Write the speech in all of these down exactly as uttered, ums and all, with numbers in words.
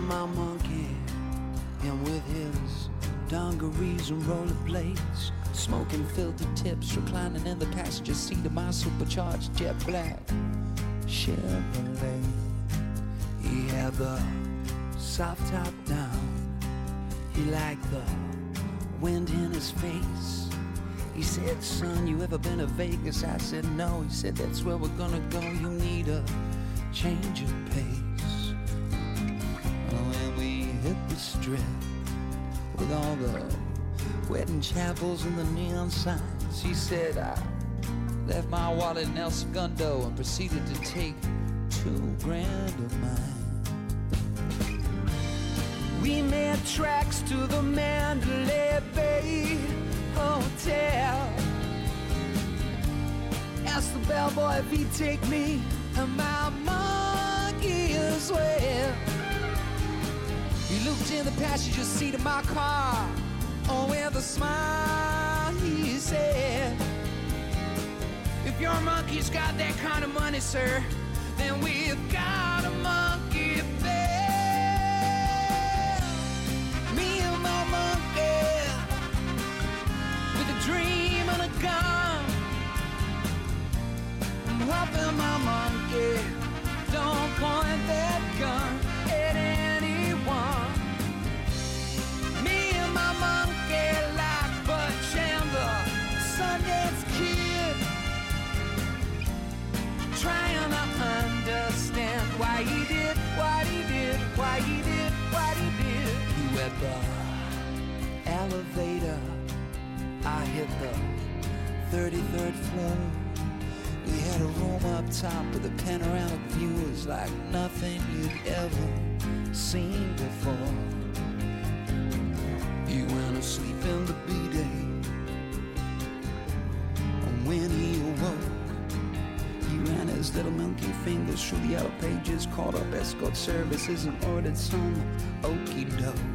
my monkey, and with his dungarees and rollerblades, smoking filter tips, reclining in the passenger seat of my supercharged jet black Chevrolet. He had the soft top down, he liked the wind in his face. He said, son, you ever been to Vegas? I said, no. He said, that's where we're gonna go. You need a change of pace. Oh, and we hit the strip with all the wedding chapels and the neon signs. He said, I left my wallet in El Segundo and proceeded to take two grand of mine. We made tracks to the Mandalay Bay Hotel. Asked the bellboy if he'd take me and my monkey as well. He looked in the passenger seat of my car. Oh, with a smile he said, if your monkey's got that kind of money, sir, then we've got a monkey there. Me and my monkey, with a dream and a gun. I'm hoping my monkey don't point that gun at anyone. Me and my monkey like Butch and the Sundance Kid, trying to understand why he did what he did, why he did what he did. He went the elevator, I hit the thirty-third floor. We had a room up top with a panoramic view. It was like nothing you'd ever seen before. He went asleep in the B-Day, and when he awoke, he ran his little monkey fingers through the yellow pages, called up escort services and ordered some okey doke.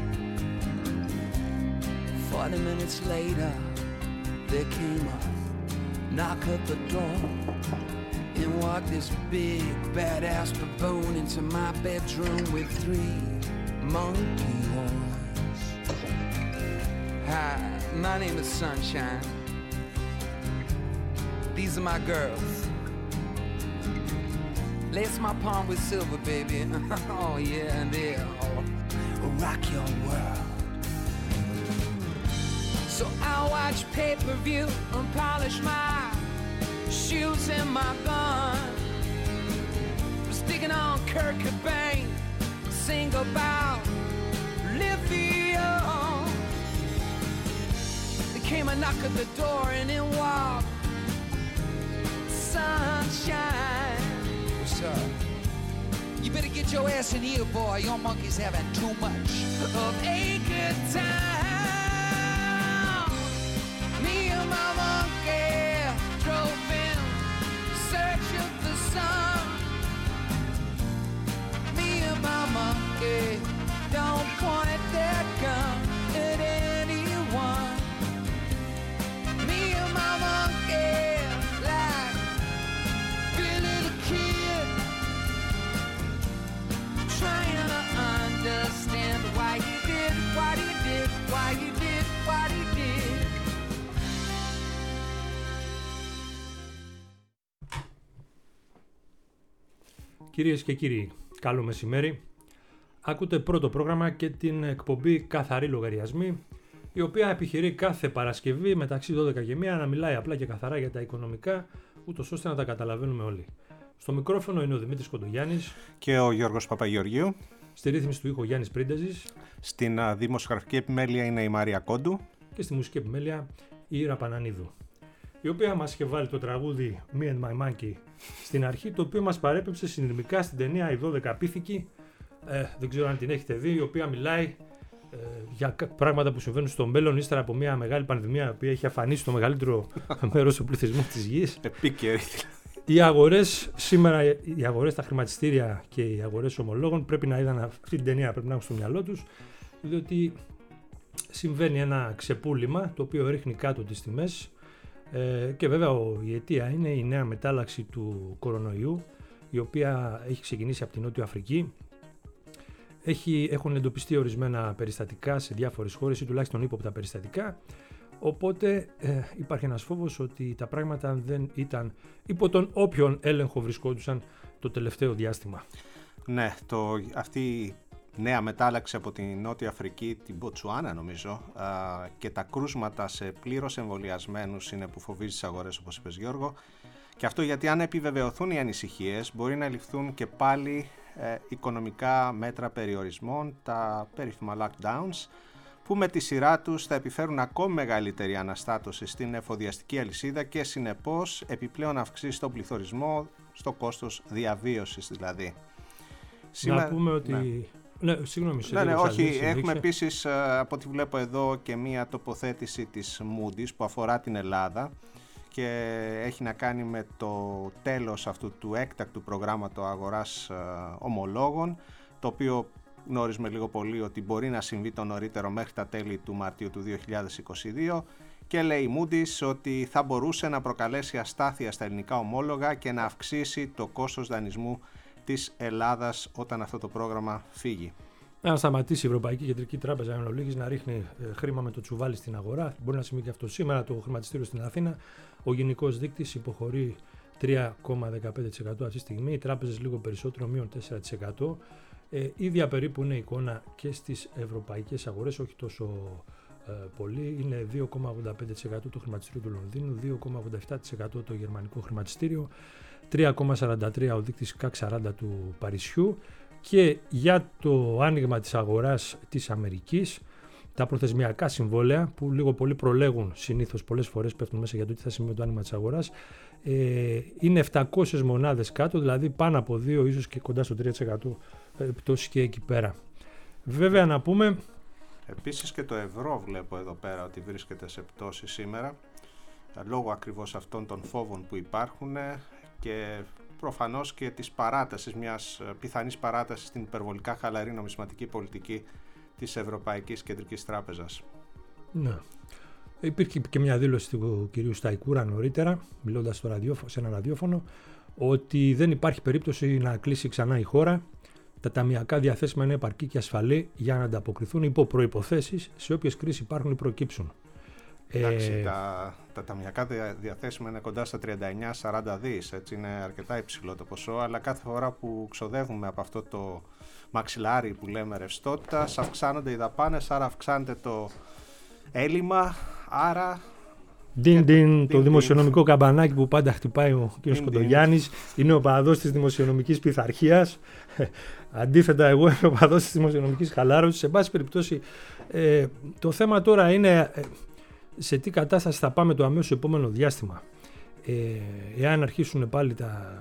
Forty minutes later, there came a knock at the door, and walked this big badass baboon into my bedroom with three monkey horns. Hi, my name is Sunshine. These are my girls. Lace my palm with silver, baby. Oh yeah, and they'll rock your world. So I'll watch pay-per-view and polish my shoes and my gun. Sticking on Kurt Cobain, sing about lithium. There came a knock at the door and in walked Sunshine. What's up? You better get your ass in here, boy. Your monkey's having too much of a good time. Me and my monkey drove in search of the sun. Me and my monkey don't point that gun at anyone. Me and my monkey like be a little kid, trying to understand why he did what he did, why he did what he did. Κυρίες και κύριοι, καλό μεσημέρι. Άκουτε πρώτο πρόγραμμα και την εκπομπή Καθαροί Λογαριασμοί, η οποία επιχειρεί κάθε Παρασκευή μεταξύ δώδεκα και μία να μιλάει απλά και καθαρά για τα οικονομικά, ούτως ώστε να τα καταλαβαίνουμε όλοι. Στο μικρόφωνο είναι ο Δημήτρης Κοντογιάννης και ο Γιώργος Παπαγεωργίου. Στη ρύθμιση του ήχου Γιάννης Πρίντεζης. Στην uh, δημοσιογραφική επιμέλεια είναι η Μάρια Κόντου. Και στη μουσική επιμέλεια η Ήρα Πανανίδου, η οποία μας είχε βάλει το τραγούδι Me and My Monkey στην αρχή, το οποίο μας παρέπεψε συνειρμικά στην ταινία «Οι δώδεκα απίθηκοι». Ε, δεν ξέρω αν την έχετε δει, η οποία μιλάει ε, για πράγματα που συμβαίνουν στο μέλλον ύστερα από μια μεγάλη πανδημία, η οποία έχει αφανίσει το μεγαλύτερο μέρος του πληθυσμού της γης. Επίκαιρη. Οι αγορές σήμερα, οι αγορές, τα χρηματιστήρια και οι αγορές ομολόγων πρέπει να είδαν αυτή την ταινία, πρέπει να έχουν στο μυαλό τους, διότι συμβαίνει ένα ξεπούλημα το οποίο ρίχνει κάτω τις τιμές. Ε, και βέβαια η αιτία είναι η νέα μετάλλαξη του κορονοϊού, η οποία έχει ξεκινήσει από την Νότια Αφρική. έχει, έχουν εντοπιστεί ορισμένα περιστατικά σε διάφορες χώρες ή τουλάχιστον ύποπτα περιστατικά, οπότε ε, υπάρχει ένας φόβος ότι τα πράγματα δεν ήταν υπό τον όποιον έλεγχο βρισκόντουσαν το τελευταίο διάστημα. Ναι, το, αυτή η νέα μετάλλαξη από την Νότια Αφρική, την Μποτσουάνα νομίζω, α, και τα κρούσματα σε πλήρως εμβολιασμένους είναι που φοβίζει τις αγορές, όπως είπες Γιώργο, και αυτό γιατί αν επιβεβαιωθούν οι ανησυχίες μπορεί να ληφθούν και πάλι ε, οικονομικά μέτρα περιορισμών, τα περίφημα lockdowns, που με τη σειρά τους θα επιφέρουν ακόμη μεγαλύτερη αναστάτωση στην εφοδιαστική αλυσίδα και συνεπώς επιπλέον αυξήσει τον πληθωρισμό, στο κόστος διαβίωσης δηλαδή. Σήμερα... Να πούμε ότι... Ναι. Ναι, συγγνώμη, ναι, ναι, όχι, έχουμε επίσης από ό,τι βλέπω εδώ και μία τοποθέτηση της Moody's που αφορά την Ελλάδα και έχει να κάνει με το τέλος αυτού του έκτακτου προγράμματος αγοράς ομολόγων, το οποίο γνωρίζουμε λίγο πολύ ότι μπορεί να συμβεί το νωρίτερο μέχρι τα τέλη του Μαρτίου του δύο χιλιάδες είκοσι δύο, και λέει η Moody's ότι θα μπορούσε να προκαλέσει αστάθεια στα ελληνικά ομόλογα και να αυξήσει το κόστος δανεισμού της Ελλάδας όταν αυτό το πρόγραμμα φύγει. Να σταματήσει η Ευρωπαϊκή Κεντρική Τράπεζα εν ολίγης να ρίχνει χρήμα με το τσουβάλι στην αγορά. Μπορεί να συμβεί και αυτό σήμερα. Το χρηματιστήριο στην Αθήνα, ο γενικός δείκτης υποχωρεί τρία κόμμα δεκαπέντε τοις εκατό αυτή τη στιγμή. Οι τράπεζες λίγο περισσότερο, μείον τέσσερα τοις εκατό. Ε, ίδια περίπου είναι η εικόνα και στις ευρωπαϊκές αγορές, όχι τόσο ε, πολύ. Είναι δύο κόμμα ογδόντα πέντε τοις εκατό το χρηματιστήριο του Λονδίνου, δύο κόμμα ογδόντα επτά τοις εκατό το γερμανικό χρηματιστήριο, τρία κόμμα σαράντα τρία ο δείκτης κακ σαράντα του Παρισιού. Και για το άνοιγμα της αγοράς της Αμερικής, τα προθεσμιακά συμβόλαια που λίγο πολύ προλέγουν, συνήθως πολλές φορές πέφτουν μέσα για το τι θα συμβεί με το άνοιγμα της αγοράς, ε, είναι επτακόσιες μονάδες κάτω, δηλαδή πάνω από δύο, ίσως και κοντά στο τρία τοις εκατό πτώση και εκεί πέρα. Βέβαια να πούμε... Επίσης και το ευρώ βλέπω εδώ πέρα ότι βρίσκεται σε πτώση σήμερα, λόγω ακριβώς αυτών των φόβων που υπάρχουν και προφανώς και της παράτασης, μιας πιθανής παράτασης στην υπερβολικά χαλαρή νομισματική πολιτική της Ευρωπαϊκής Κεντρικής Τράπεζας. Ναι. Υπήρχε και μια δήλωση του κυρίου Σταϊκούρα νωρίτερα, μιλώντας στο ραδιόφωνο, σε ένα ραδιόφωνο, ότι δεν υπάρχει περίπτωση να κλείσει ξανά η χώρα. Τα ταμιακά διαθέσιμα είναι επαρκή και ασφαλή για να ανταποκριθούν υπό προϋποθέσεις σε όποιες κρίσεις υπάρχουν ή προκύψουν. Εντάξει, ε... τα, τα ταμιακά διαθέσιμα είναι κοντά στα τριάντα εννιά σαράντα δις, έτσι είναι αρκετά υψηλό το ποσό, αλλά κάθε φορά που ξοδεύουμε από αυτό το μαξιλάρι που λέμε ρευστότητας, αυξάνονται οι δαπάνες, άρα αυξάνεται το έλλειμμα, άρα... Ντιν, ντιν, το δημοσιονομικό καμπανάκι που πάντα χτυπάει ο κ. Κοντογιάννης είναι ο παδός της δημοσιονομικής πειθαρχίας. Αντίθετα, εγώ είμαι ο παδός της δημοσιονομικής χαλάρωσης. Σε πάση περιπτώσει, ε, το θέμα τώρα είναι ε, σε τι κατάσταση θα πάμε το αμέσως επόμενο διάστημα. Ε, εάν αρχίσουν πάλι τα,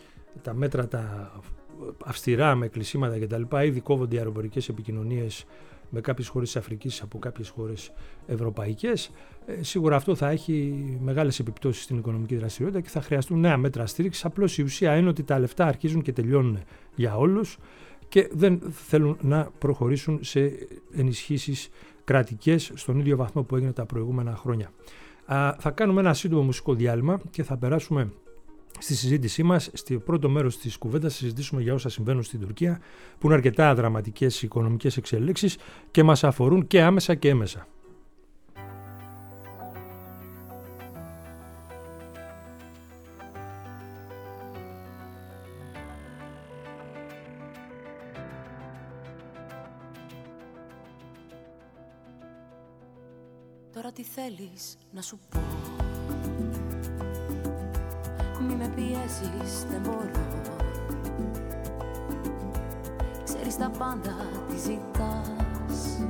τα μέτρα τα αυστηρά με κλεισίματα κτλ., ήδη κόβονται οι αεροπορικές επικοινωνίες με κάποιες χώρες της Αφρικής από κάποιες χώρες ευρωπαϊκές, ε, σίγουρα αυτό θα έχει μεγάλες επιπτώσεις στην οικονομική δραστηριότητα και θα χρειαστούν νέα μέτρα στήριξης. Απλώς η ουσία είναι ότι τα λεφτά αρχίζουν και τελειώνουν για όλους και δεν θέλουν να προχωρήσουν σε ενισχύσεις κρατικές στον ίδιο βαθμό που έγινε τα προηγούμενα χρόνια. Α, θα κάνουμε ένα σύντομο μουσικό διάλειμμα και θα περάσουμε στη συζήτησή μας. Στο πρώτο μέρος της κουβέντας θα συζητήσουμε για όσα συμβαίνουν στην Τουρκία, που είναι αρκετά δραματικές οικονομικές εξελίξεις και μας αφορούν και άμεσα και έμεσα. Τώρα τι θέλεις να σου πω? Μη με πιέζεις, δεν μπορώ. Ξέρεις τα πάντα, τι ζητάς.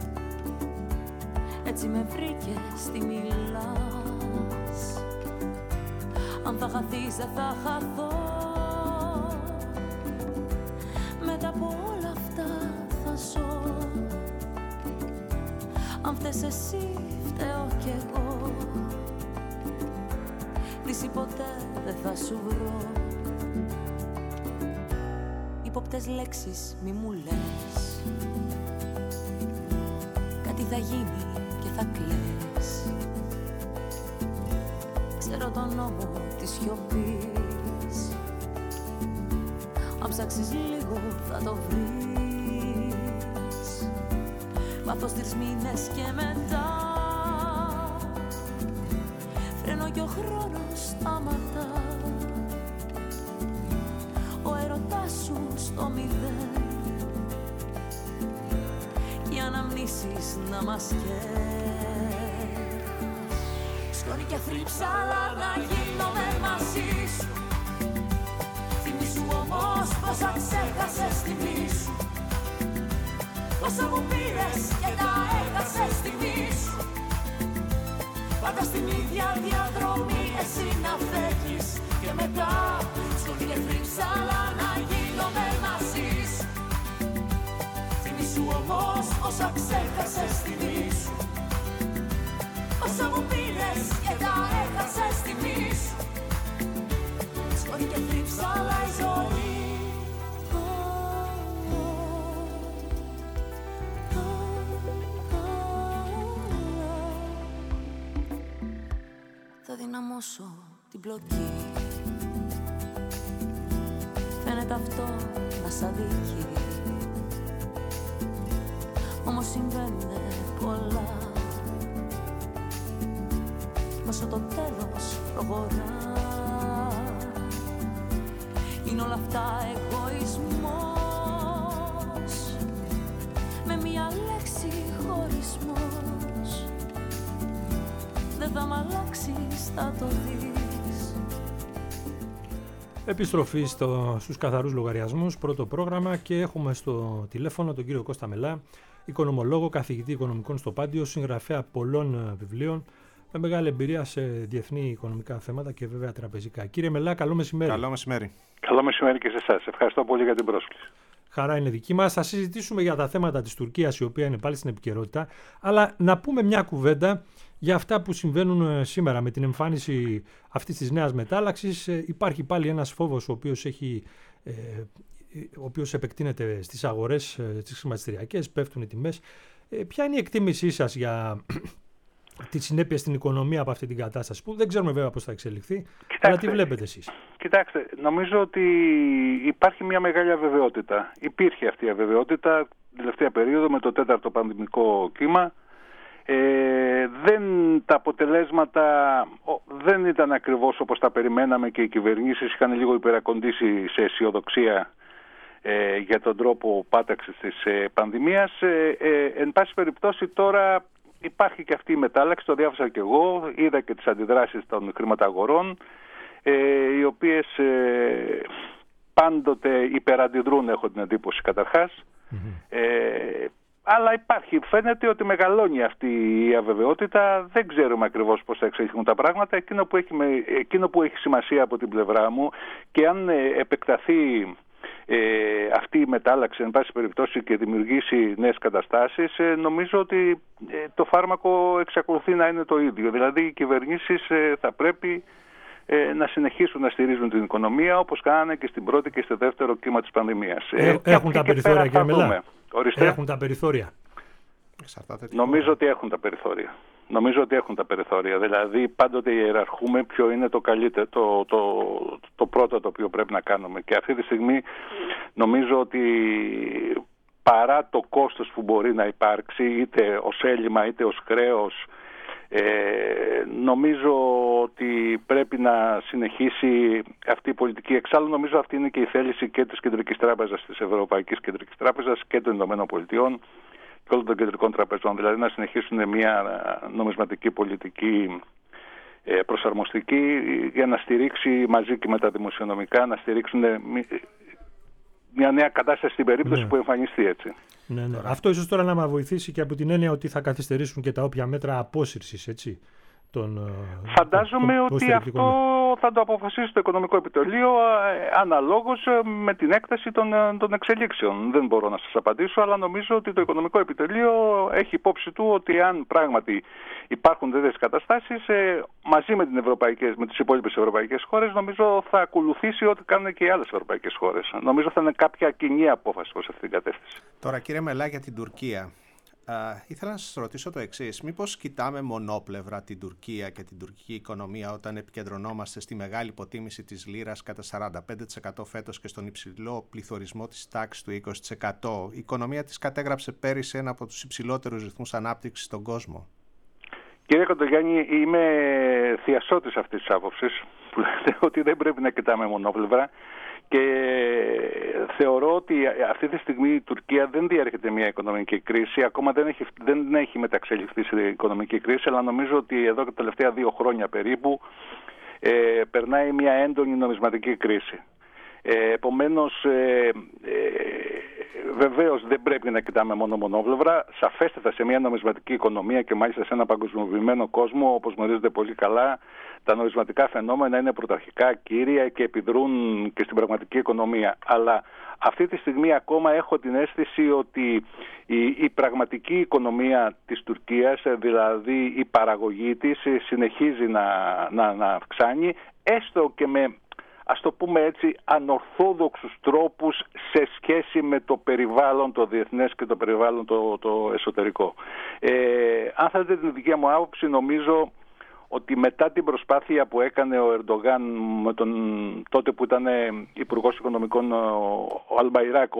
Έτσι με βρήκες, τι μιλάς. Αν θα χαθείς, δεν θα χαθώ. Μετά από όλα αυτά θα ζω. Αν φταίς εσύ, φταίω κι εγώ. Λύση ποτέ δεν θα σου βρω. Υπόπτες λέξεις μη μου λες. Κάτι θα γίνει και θα κλαις. Ξέρω τον νόμο της σιωπής. Αν ψάξεις λίγο θα το βρεις. αυτός τρεις μήνες και μετά φρένω κι ο χρόνος σταματά. Ο έρωτάς σου στο μηδέν, οι αναμνήσεις να μας καίς. Σκόνη και θρύψαλα να γίνομαι μαζί σου. Θυμήσου όμως πόσα ξέχασες τιμή σου, πόσα μου πήρες και τα έχασες τιμή σου. Πάντα στην ίδια διαδρομή εσύ να φεύγεις και μετά σκόνη και θρύψαλα να γίνομαι μαζί σου. Θυμήσου όμως όσα ξέχασες τιμή σου, όσα μου πήρες και τα έχασες τιμή σου. Σκόνη και θρύψαλα η ζωή. Θα δυναμώσω την πλοκή, φαίνεται αυτό να σ' αδικεί, όμως συμβαίνουν πολλά, μέσω το τέλος προχωρά. Είναι όλα αυτά εγωισμός, με μια λέξη χωρισμός. Δεν θα μ' αλλάξεις, θα το δεις. Επιστροφή στο, στους καθαρούς λογαριασμούς, πρώτο πρόγραμμα, και έχουμε στο τηλέφωνο τον κύριο Κώστα Μελά, οικονομολόγο, καθηγητή οικονομικών στο Πάντιο, συγγραφέα πολλών βιβλίων, με μεγάλη εμπειρία σε διεθνή οικονομικά θέματα και βέβαια τραπεζικά. Κύριε Μελά, καλό μεσημέρι. Καλό μεσημέρι. Καλό μεσημέρι και σε εσάς. Ευχαριστώ πολύ για την πρόσκληση. Χαρά είναι δική μας. Θα συζητήσουμε για τα θέματα της Τουρκίας, η οποία είναι πάλι στην επικαιρότητα, αλλά να πούμε μια κουβέντα για αυτά που συμβαίνουν σήμερα με την εμφάνιση αυτής της νέας μετάλλαξης. Υπάρχει πάλι ένας φόβος ο οποίος, έχει, ε, ο οποίος επεκτείνεται στις αγορές, στις χρηματιστηριακές, πέφτουν οι τιμές. Ε, ποια είναι η εκτίμησή σας για τη συνέπεια στην οικονομία από αυτή την κατάσταση, που δεν ξέρουμε βέβαια πώς θα εξελιχθεί? Κοιτάξτε, αλλά τι βλέπετε εσείς? Κοιτάξτε, νομίζω ότι υπάρχει μια μεγάλη αβεβαιότητα. Υπήρχε αυτή η αβεβαιότητα την τελευταία περίοδο με το τέταρτο πανδημικό κύμα. Ε, δεν, τα αποτελέσματα δεν ήταν ακριβώς όπως τα περιμέναμε και οι κυβερνήσεις είχαν λίγο υπερακοντήσει σε αισιοδοξία ε, για τον τρόπο πάταξης της ε, πανδημίας. Ε, ε, εν πάση περιπτώσει τώρα υπάρχει και αυτή η μετάλλαξη, το διάβασα και εγώ, είδα και τις αντιδράσεις των χρηματαγορών, ε, οι οποίες ε, πάντοτε υπεραντιδρούν, έχω την εντύπωση καταρχάς. Mm-hmm. Ε, αλλά υπάρχει, φαίνεται ότι μεγαλώνει αυτή η αβεβαιότητα, δεν ξέρουμε ακριβώς πώς θα εξελιχθούν τα πράγματα. Εκείνο που έχει, εκείνο που έχει σημασία από την πλευρά μου, και αν επεκταθεί Ε, αυτή η μετάλλαξη εν πάση περιπτώσει και δημιουργήσει νέες καταστάσεις, ε, νομίζω ότι ε, το φάρμακο εξακολουθεί να είναι το ίδιο. Δηλαδή οι κυβερνήσεις ε, θα πρέπει ε, να συνεχίσουν να στηρίζουν την οικονομία όπως κάνανε και στην πρώτη και στο δεύτερο κύμα της πανδημίας. Ε, έχουν τα περιθώρια, κύριε Μελά? Έχουν τα περιθώρια. Νομίζω ότι έχουν τα περιθώρια. Νομίζω ότι έχουν τα περιθώρια. Δηλαδή πάντοτε ιεραρχούμε ποιο είναι το καλύτερο, το, το, το πρώτο το οποίο πρέπει να κάνουμε. Και αυτή τη στιγμή νομίζω ότι παρά το κόστος που μπορεί να υπάρξει, είτε ως έλλειμμα είτε ως χρέος, ε, νομίζω ότι πρέπει να συνεχίσει αυτή η πολιτική. Εξάλλου νομίζω αυτή είναι και η θέληση και της Κεντρικής Τράπεζας, της Ευρωπαϊκής Κεντρικής Τράπεζας και των Ηνωμένων Πολιτειών και όλων των κεντρικών τραπεζών, δηλαδή να συνεχίσουν μια νομισματική πολιτική προσαρμοστική για να στηρίξει μαζί και με τα δημοσιονομικά, να στηρίξουν μια νέα κατάσταση στην περίπτωση ναι. που εμφανιστεί έτσι. Ναι, ναι. Αυτό ίσως τώρα να μας βοηθήσει και από την έννοια ότι θα καθυστερήσουν και τα όποια μέτρα απόσυρσης, έτσι. Τον, Φαντάζομαι τον, τον, ότι αυτό θα το αποφασίσει το Οικονομικό Επιτελείο ε, αναλόγως με την έκταση των, των εξελίξεων. Δεν μπορώ να σας απαντήσω, αλλά νομίζω ότι το Οικονομικό Επιτελείο έχει υπόψη του ότι αν πράγματι υπάρχουν τέτοιες καταστάσεις, ε, μαζί με, την ευρωπαϊκές, με τις υπόλοιπες ευρωπαϊκές χώρες, νομίζω θα ακολουθήσει ό,τι κάνουν και οι άλλες ευρωπαϊκές χώρες. Νομίζω θα είναι κάποια κοινή απόφαση προς αυτήν την κατεύθυνση. Τώρα, κύριε Μελά, για την Τουρκία. Uh, ήθελα να σας ρωτήσω το εξής. Μήπως κοιτάμε μονόπλευρα την Τουρκία και την τουρκική οικονομία όταν επικεντρωνόμαστε στη μεγάλη υποτίμηση της λίρας κατά σαράντα πέντε τοις εκατό φέτος και στον υψηλό πληθωρισμό της τάξης του είκοσι τοις εκατό. Η οικονομία της κατέγραψε πέρυσι ένα από τους υψηλότερους ρυθμούς ανάπτυξης στον κόσμο. Κύριε Κοντογιάννη, είμαι θειασότης αυτής της άποψης που λέτε ότι δεν πρέπει να κοιτάμε μονόπλευρα. Και θεωρώ ότι αυτή τη στιγμή η Τουρκία δεν διέρχεται μια οικονομική κρίση, ακόμα δεν έχει, δεν έχει μεταξελιχθεί σε οικονομική κρίση, αλλά νομίζω ότι εδώ και τα τελευταία δύο χρόνια περίπου ε, περνάει μια έντονη νομισματική κρίση. Ε, επομένως, ε, ε, βεβαίως δεν πρέπει να κοιτάμε μόνο μονόβλευρα. Σαφέστατα σε μια νομισματική οικονομία και μάλιστα σε ένα παγκοσμιοποιημένο κόσμο, όπως γνωρίζετε πολύ καλά, τα νομισματικά φαινόμενα είναι πρωταρχικά, κύρια και επιδρούν και στην πραγματική οικονομία. Αλλά αυτή τη στιγμή ακόμα έχω την αίσθηση ότι η, η πραγματική οικονομία της Τουρκίας, δηλαδή η παραγωγή της, συνεχίζει να, να, να αυξάνει, έστω και με, ας το πούμε έτσι, ανορθόδοξους τρόπους σε σχέση με το περιβάλλον το διεθνές και το περιβάλλον το, το εσωτερικό. Ε, αν θέλετε την δική μου άποψη, νομίζω ότι μετά την προσπάθεια που έκανε ο Ερντογάν με τον τότε που ήταν Υπουργός Οικονομικών ο Αλμπαϊράκ, ο,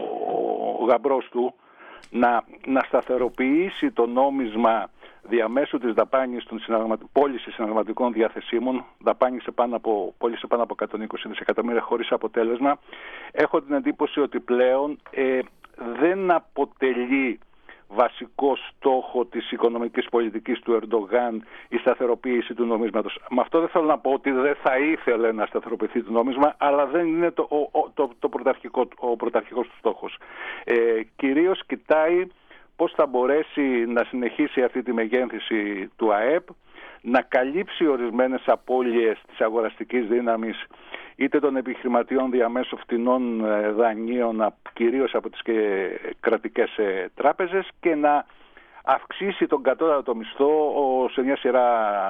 ο γαμπρός του, να, να σταθεροποιήσει το νόμισμα διαμέσου της δαπάνης των συναλλαγματικών, πώληση συναλλαγματικών διαθεσίμων, δαπάνησε πάνω από, πώλησε πάνω από εκατόν είκοσι δισεκατομμύρια χωρίς αποτέλεσμα, έχω την εντύπωση ότι πλέον ε, δεν αποτελεί βασικό στόχο της οικονομικής πολιτικής του Ερντογάν η σταθεροποίηση του νομίσματος. Με αυτό δεν θέλω να πω ότι δεν θα ήθελε να σταθεροποιηθεί το νόμισμα, αλλά δεν είναι το, ο, το, το πρωταρχικό, ο πρωταρχικός του στόχος. Ε, κυρίως κοιτάει πώς θα μπορέσει να συνεχίσει αυτή τη μεγένθηση του ΑΕΠ, να καλύψει ορισμένες απώλειες της αγοραστικής δύναμης είτε των επιχειρηματιών διαμέσου φτηνών δανείων, κυρίως από τις κρατικές τράπεζες, και να αυξήσει τον κατώτατο μισθό σε μια σειρά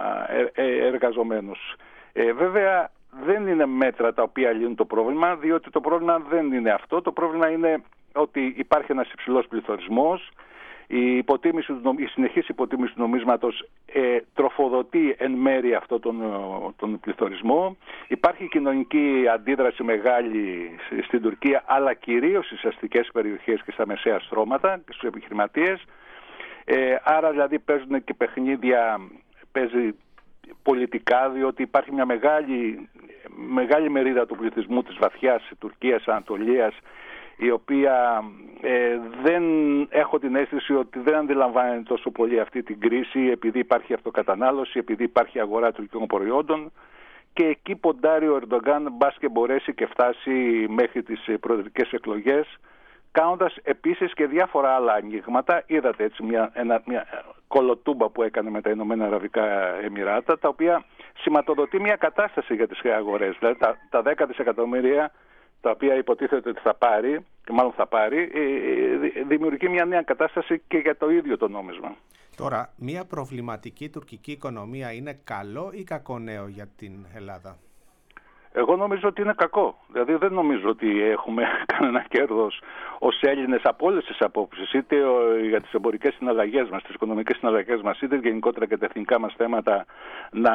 εργαζομένους. Ε, βέβαια δεν είναι μέτρα τα οποία λύνουν το πρόβλημα, διότι το πρόβλημα δεν είναι αυτό. Το πρόβλημα είναι ότι υπάρχει ένας υψηλός πληθωρισμός. Η, υποτίμηση, η συνεχής υποτίμηση του νομίσματος ε, τροφοδοτεί εν μέρει αυτό τον, τον πληθωρισμό. Υπάρχει κοινωνική αντίδραση μεγάλη στην Τουρκία, αλλά κυρίως στις αστικές περιοχές και στα μεσαία στρώματα και στους επιχειρηματίες. Ε, άρα δηλαδή παίζουν και παιχνίδια, παίζει πολιτικά, διότι υπάρχει μια μεγάλη, μεγάλη μερίδα του πληθυσμού της βαθιάς Τουρκίας, Ανατολίας, η οποία ε, δεν έχω την αίσθηση ότι δεν αντιλαμβάνεται τόσο πολύ αυτή την κρίση, επειδή υπάρχει αυτοκατανάλωση, επειδή υπάρχει αγορά τουρκικών προϊόντων, και εκεί ποντάρει ο Ερντογκάν, μπας και μπορέσει και φτάσει μέχρι τις προεδρικές εκλογές, κάνοντας επίσης και διάφορα άλλα ανοίγματα. Είδατε έτσι μια, ένα, μια κολοτούμπα που έκανε με τα Ηνωμένα Αραβικά Εμιράτα, τα οποία σηματοδοτεί μια κατάσταση για τις αγορές. Δηλαδή τα, τα δέκα δισεκατομμύρια τα οποία υποτίθεται ότι θα πάρει, και μάλλον θα πάρει, δημιουργεί μια νέα κατάσταση και για το ίδιο το νόμισμα. Τώρα, μια προβληματική τουρκική οικονομία είναι καλό ή κακό νέο για την Ελλάδα? Εγώ νομίζω ότι είναι κακό. Δηλαδή δεν νομίζω ότι έχουμε κανένα κέρδος ως Έλληνες από όλες τις απόψεις, είτε για τις εμπορικές συναλλαγές μας, τις οικονομικές συναλλαγές μας, είτε γενικότερα και τα εθνικά μας θέματα, να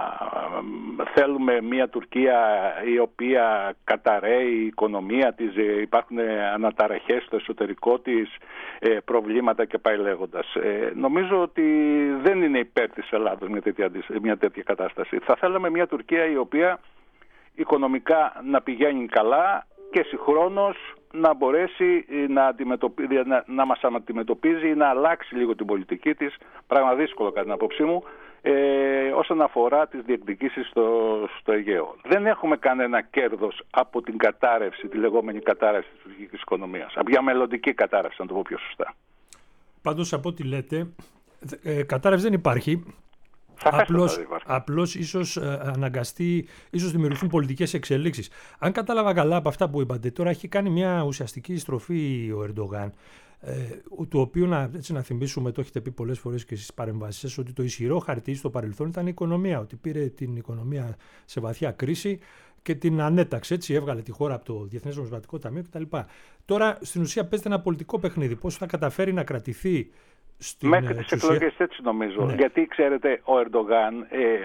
θέλουμε μια Τουρκία η οποία καταραίει η οικονομία της, υπάρχουν αναταραχές στο εσωτερικό της, προβλήματα και πάει λέγοντας. Νομίζω ότι δεν είναι υπέρ της Ελλάδας μια τέτοια, μια τέτοια κατάσταση. Θα θέλαμε μια Τουρκία η οποία οικονομικά να πηγαίνει καλά και συγχρόνως να μπορέσει να, αντιμετωπίζει, να, να μας αντιμετωπίζει ή να αλλάξει λίγο την πολιτική της, πράγμα δύσκολο κατά την απόψη μου, ε, όσον αφορά τις διεκδικήσεις στο, στο Αιγαίο. Δεν έχουμε κανένα κέρδος από την κατάρρευση, τη λεγόμενη κατάρρευση της τουρκικής οικονομίας, από μια μελλοντική κατάρρευση, να το πω πιο σωστά. Πάντως από ό,τι λέτε, ε, κατάρρευση δεν υπάρχει. Απλώς, απλώς ίσως ε, αναγκαστεί, ίσως δημιουργηθούν πολιτικές εξελίξεις. Αν κατάλαβα καλά από αυτά που είπατε, τώρα έχει κάνει μια ουσιαστική στροφή ο Ερντογάν, ε, του οποίου, να, έτσι να θυμίσουμε, το έχετε πει πολλές φορές και στις παρεμβάσεις σας, ότι το ισχυρό χαρτί στο παρελθόν ήταν η οικονομία, ότι πήρε την οικονομία σε βαθιά κρίση και την ανέταξε, έτσι έβγαλε τη χώρα από το Διεθνές Νομισματικό Ταμείο κτλ. Τώρα στην ουσία παίζεται ένα πολιτικό παιχνίδι. Πώς θα καταφέρει να κρατηθεί στην μέχρι τις εκλογές, έτσι νομίζω. Ναι. Γιατί ξέρετε, ο Ερντογάν ε,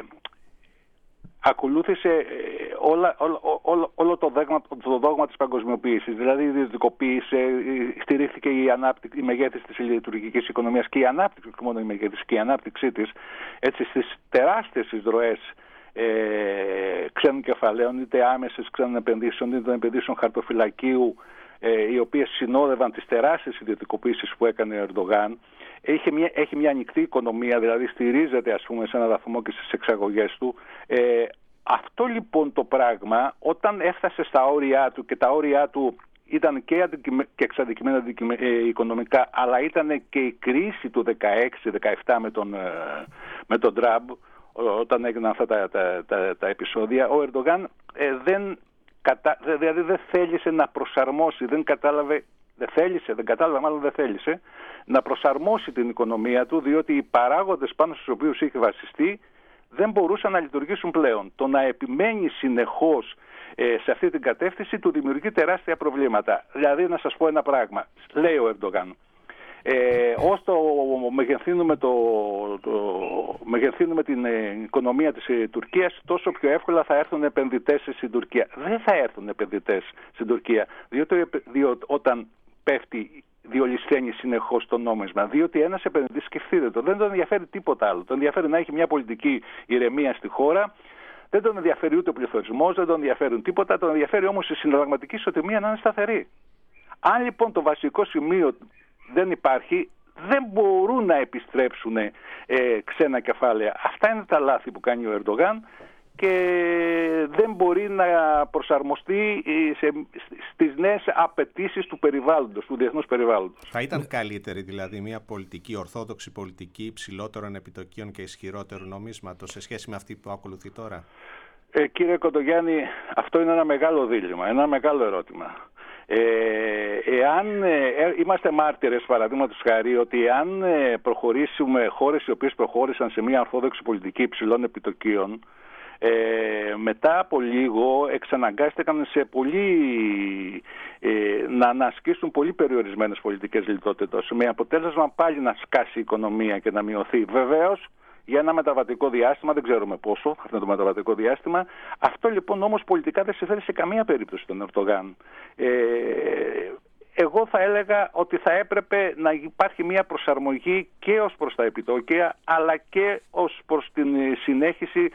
ακολούθησε όλα, όλα, όλα, όλο το δόγμα, το δόγμα της παγκοσμιοποίησης. Δηλαδή ιδιωτικοποίησε, στηρίχθηκε η, ανάπτυξη, η μεγέθυνση της λειτουργικής οικονομίας και η ανάπτυξη, και μόνο η μεγέθυνση και η ανάπτυξή της, έτσι, στις τεράστιες εισρωές ε, ξένων κεφαλαίων, είτε άμεσες ξένων επενδύσεων, είτε των επενδύσεων χαρτοφυλακίου, ε, οι οποίες συνόδευαν τις τεράστιες ιδιωτικοποίησεις που έκανε ο Ερντογάν. Έχει μια, έχει μια ανοιχτή οικονομία, δηλαδή στηρίζεται, ας πούμε, σε έναν βαθμό και στις εξαγωγές του. Ε, αυτό λοιπόν το πράγμα, όταν έφτασε στα όρια του, και τα όρια του ήταν και, αντικειμε, και εξαντικειμένα ε, οικονομικά, αλλά ήταν και η κρίση του δεκαέξι δεκαεπτά με τον, ε, με τον Τραμπ, όταν έγιναν αυτά τα, τα, τα, τα επεισόδια, ο Ερντογάν ε, δεν, κατα, δηλαδή δεν θέλησε να προσαρμόσει, δεν κατάλαβε, δεν θέλησε, δεν κατάλαβε, μάλλον δεν θέλησε να προσαρμόσει την οικονομία του, διότι οι παράγοντες πάνω στους οποίους είχε βασιστεί δεν μπορούσαν να λειτουργήσουν πλέον. Το να επιμένει συνεχώς ε, σε αυτή την κατεύθυνση του δημιουργεί τεράστια προβλήματα. Δηλαδή, να σας πω ένα πράγμα, λέει ο Ερντογάν, ε, όσο μεγενθύνουμε, το, το, μεγενθύνουμε την ε, οικονομία της ε, Τουρκίας, τόσο πιο εύκολα θα έρθουν επενδυτές στην Τουρκία. Δεν θα έρθουν επενδυτές στην Τουρκία, διότι, διότι όταν πέφτει, διολυσθένει συνεχώς το νόμισμα, διότι ένας επενδυτής σκεφτείτε το, δεν τον ενδιαφέρει τίποτα άλλο. Τον ενδιαφέρει να έχει μια πολιτική ηρεμία στη χώρα, δεν τον ενδιαφέρει ούτε ο πληθωρισμός, δεν τον ενδιαφέρουν τίποτα, τον ενδιαφέρει όμως η συναλλαγματική ισοτιμία να είναι σταθερή. Αν λοιπόν το βασικό σημείο δεν υπάρχει, δεν μπορούν να επιστρέψουν ε, ξένα κεφάλαια. Αυτά είναι τα λάθη που κάνει ο Ερντογάν και δεν μπορεί να προσαρμοστεί σε, στις νέες απαιτήσεις του περιβάλλοντος, του διεθνούς περιβάλλοντος. Θα ήταν καλύτερη δηλαδή μια πολιτική, ορθόδοξη πολιτική υψηλότερων επιτοκίων και ισχυρότερου νομίσματος σε σχέση με αυτή που ακολουθεί τώρα? Ε, κύριε Κοντογιάννη, αυτό είναι ένα μεγάλο δίλημμα, ένα μεγάλο ερώτημα. Ε, εάν ε, είμαστε μάρτυρες, παραδείγματος χάρη, ότι εάν ε, προχωρήσουμε χώρες οι οποίες προχώρησαν σε μια ορθόδοξη πολιτική υψηλών επιτοκίων, Ε, μετά από λίγο εξαναγκάστηκαν σε πολύ, ε, να ανασκήσουν πολύ περιορισμένες πολιτικές λιτότητας, με αποτέλεσμα πάλι να σκάσει η οικονομία και να μειωθεί. Βεβαίως για ένα μεταβατικό διάστημα, δεν ξέρουμε πόσο αυτό είναι το μεταβατικό διάστημα. Αυτό λοιπόν όμως πολιτικά δεν συμφέρει σε καμία περίπτωση τον Ερντογάν. Ε, εγώ θα έλεγα ότι θα έπρεπε να υπάρχει μια προσαρμογή και ως προς τα επιτόκια, αλλά και ως προς την συνέχιση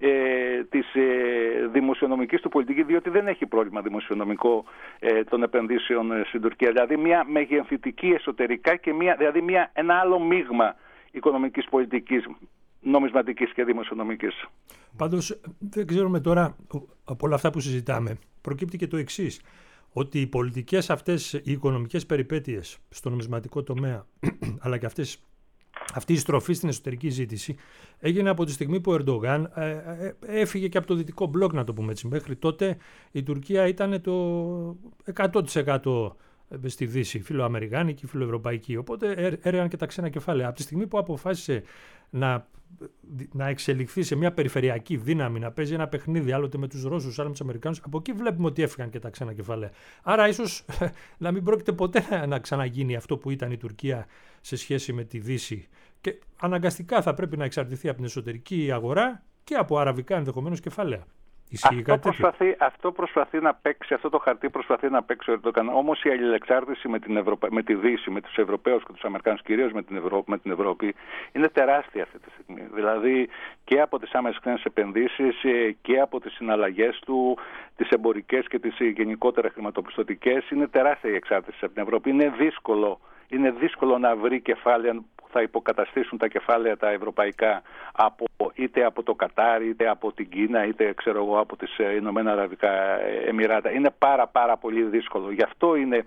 Ε, της ε, δημοσιονομικής του πολιτική, διότι δεν έχει πρόβλημα δημοσιονομικό ε, των επενδύσεων ε, στην Τουρκία. Δηλαδή μια μεγενθητική εσωτερικά και μια, δηλαδή μια, ένα άλλο μείγμα οικονομικής πολιτικής, νομισματικής και δημοσιονομικής. Πάντως δεν ξέρουμε τώρα, από όλα αυτά που συζητάμε, προκύπτει και το εξής, ότι οι πολιτικές αυτές, οι οικονομικές περιπέτειες στο νομισματικό τομέα, αλλά και αυτές αυτή η στροφή στην εσωτερική ζήτηση έγινε από τη στιγμή που ο Ερντογάν ε, ε, έφυγε και από το δυτικό μπλοκ, να το πούμε έτσι. Μέχρι τότε η Τουρκία ήταν το εκατό τοις εκατό στη Δύση, φιλοαμερικάνικη, φιλοευρωπαϊκή. Οπότε έρεαν και τα ξένα κεφάλαια. Από τη στιγμή που αποφάσισε να, να εξελιχθεί σε μια περιφερειακή δύναμη, να παίζει ένα παιχνίδι άλλοτε με τους Ρώσους, άλλοτε με τους Αμερικάνους, από εκεί βλέπουμε ότι έφυγαν και τα ξένα κεφάλαια. Άρα ίσως να μην πρόκειται ποτέ να, να ξαναγίνει αυτό που ήταν η Τουρκία σε σχέση με τη Δύση. Και αναγκαστικά θα πρέπει να εξαρτηθεί από την εσωτερική αγορά και από αραβικά ενδεχομένως κεφάλαια. Αυτό προσπαθεί, αυτό προσπαθεί να παίξει, αυτό το χαρτί προσπαθεί να παίξει ο Ερντογάν. Όμως η αλληλεξάρτηση με, την Ευρωπα... με τη Δύση, με τους Ευρωπαίους και τους Αμερικάνους, κυρίως με την, Ευρω... με την Ευρώπη, είναι τεράστια αυτή τη στιγμή. Δηλαδή και από τις άμεσες ξένες επενδύσεις και από τις συναλλαγές του, τις εμπορικές και τις γενικότερα χρηματοπιστωτικές, είναι τεράστια η εξάρτηση από την Ευρώπη. Είναι δύσκολο, είναι δύσκολο να βρει κεφάλαια που θα υποκαταστήσουν τα κεφάλαια τα ευρωπαϊκά από, είτε από το Κατάρ, είτε από την Κίνα, είτε ξέρω εγώ από τις Ηνωμένα Αραβικά Εμιράτα. Είναι πάρα πάρα πολύ δύσκολο. Γι' αυτό είναι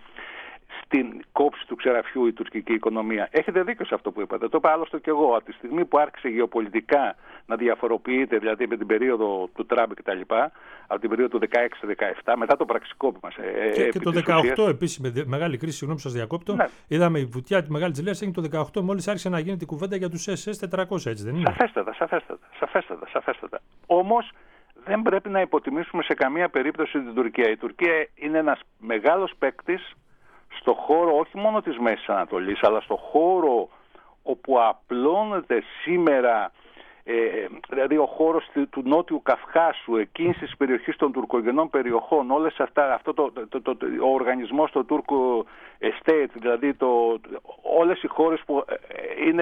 στην κόψη του ξεραφιού η τουρκική οικονομία. Έχετε δίκιο σε αυτό που είπατε. Το είπα άλλωστε και εγώ. Από τη στιγμή που άρχισε γεωπολιτικά να διαφοροποιείται, δηλαδή με την περίοδο του Τραμπ κτλ., από την περίοδο του δεκαέξι δεκαεπτά, μετά το πραξικόπημα. Και, και το δεκαοκτώ επίσης, με μεγάλη κρίση, συγγνώμη που σας διακόπτω, ναι. Είδαμε η βουτιά τη Μεγάλη Τζιλέας έγινε το δεκαοκτώ, μόλις άρχισε να γίνεται η κουβέντα για τους ες ες τετρακόσια, έτσι δεν είναι? Σαφέστατα, σαφέστατα, σαφέστατα, σαφέστατα. Όμως δεν πρέπει να υποτιμήσουμε σε καμία περίπτωση την Τουρκία. Η Τουρκία είναι ένας μεγάλος παίκτης στο χώρο όχι μόνο της Μέσης Ανατολής, αλλά στο χώρο όπου απλώνεται σήμερα, ε, δηλαδή ο χώρος του Νότιου Καυκάσου, εκείνης της περιοχής των τουρκογενών περιοχών, όλες αυτά, αυτό το, το, το, το, ο οργανισμός, το Turco State, δηλαδή το, όλες οι χώρες που είναι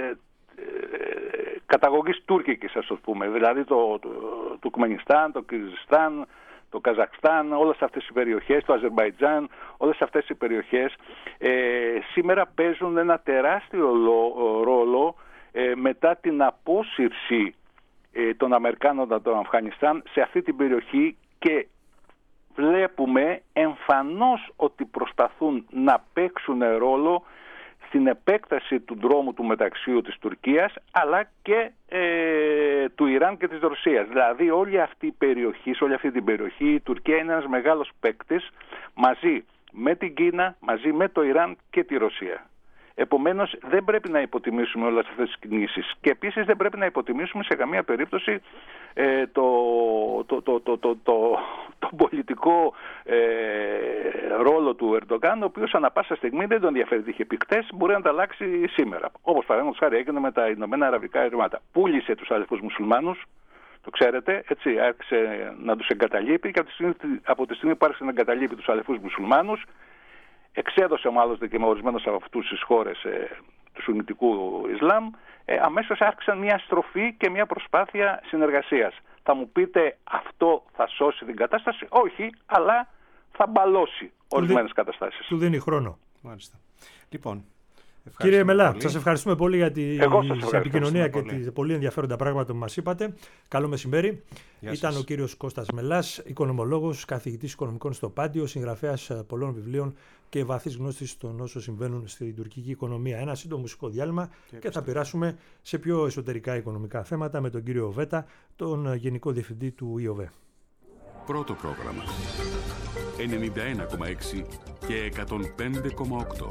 καταγωγής τουρκικής, ας το πούμε, δηλαδή το, το, το Τουρκμενιστάν, το Κυργιζστάν, το Καζακστάν, όλες αυτές οι περιοχές, το Αζερμπαϊτζάν, όλες αυτές οι περιοχές ε, σήμερα παίζουν ένα τεράστιο ρόλο ε, μετά την απόσυρση ε, των Αμερικάνων από το Αφγανιστάν σε αυτή την περιοχή, και βλέπουμε εμφανώς ότι προσπαθούν να παίξουν ρόλο στην επέκταση του δρόμου του μεταξιού της Τουρκίας, αλλά και ε, του Ιράν και της Ρωσίας. Δηλαδή όλη αυτή η περιοχή, σε όλη αυτή την περιοχή η Τουρκία είναι ένας μεγάλος παίκτης μαζί με την Κίνα, μαζί με το Ιράν και τη Ρωσία. Επομένως δεν πρέπει να υποτιμήσουμε όλες αυτές τις κινήσεις, και επίσης δεν πρέπει να υποτιμήσουμε σε καμία περίπτωση ε, το, το, το, το, το, το, το πολιτικό ε, ρόλο του Ερντογάν, ο οποίος ανά πάσα στιγμή δεν τον ενδιαφέρει τι είχε πει χτες, μπορεί να τα αλλάξει σήμερα. Όπως παραδείγματος χάρη έγινε με τα Ηνωμένα Αραβικά Εμμυράτα. Πούλησε τους αδελφούς μουσουλμάνους, το ξέρετε, έτσι, άρχισε να τους εγκαταλείπει, και από τη στιγμή, από τη στιγμή που άρχισε να εγκαταλείπει τους αδελφούς μουσουλμάνους, εξέδωσε μάλιστα και με ορισμένους από αυτούς τις χώρες ε, του Σουννιτικού Ισλάμ, ε, αμέσως άρχισαν μια στροφή και μια προσπάθεια συνεργασίας. Θα μου πείτε, αυτό θα σώσει την κατάσταση? Όχι, αλλά θα μπαλώσει ορισμένες καταστάσεις. Του δίνει χρόνο. Μάλιστα. Λοιπόν, κύριε Μελά, σας ευχαριστούμε πολύ για την επικοινωνία και πολύ. τις πολύ ενδιαφέροντα πράγματα που μας είπατε. Καλό μεσημέρι. Γεια Ήταν σας. ο κύριος Κώστας Μελάς, οικονομολόγος, καθηγητής οικονομικών στο Πάντιο, συγγραφέας πολλών βιβλίων και βαθύς γνώστης των όσων συμβαίνουν στην τουρκική οικονομία. Ένα σύντομο μουσικό διάλειμμα και, και θα περάσουμε σε πιο εσωτερικά οικονομικά θέματα με τον κύριο Βέτα, τον Γενικό Διευθυντή του ΙΟΒΕ. Πρώτο πρόγραμμα ενενήντα ένα κόμμα έξι και εκατόν πέντε κόμμα οκτώ.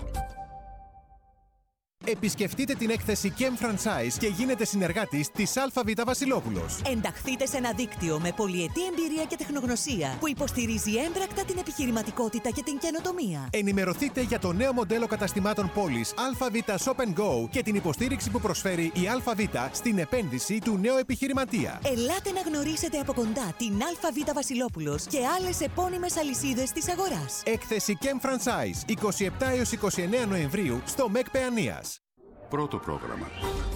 Επισκεφτείτε την έκθεση Chem Franchise και γίνετε συνεργάτης της ΑΒ Βασιλόπουλος. Ενταχθείτε σε ένα δίκτυο με πολυετή εμπειρία και τεχνογνωσία που υποστηρίζει έμπρακτα την επιχειρηματικότητα και την καινοτομία. Ενημερωθείτε για το νέο μοντέλο καταστημάτων πόλης ΑΒ Shop and Go και την υποστήριξη που προσφέρει η ΑΒ στην επένδυση του νέου επιχειρηματία. Ελάτε να γνωρίσετε από κοντά την ΑΒ Βασιλόπουλος και άλλες επώνυμες αλυσίδες της αγοράς. Έκθεση Chem Franchise είκοσι επτά έως είκοσι εννέα Νοεμβρίου στο ΜΕΚ Παιανίας. Πρώτο πρόγραμμα.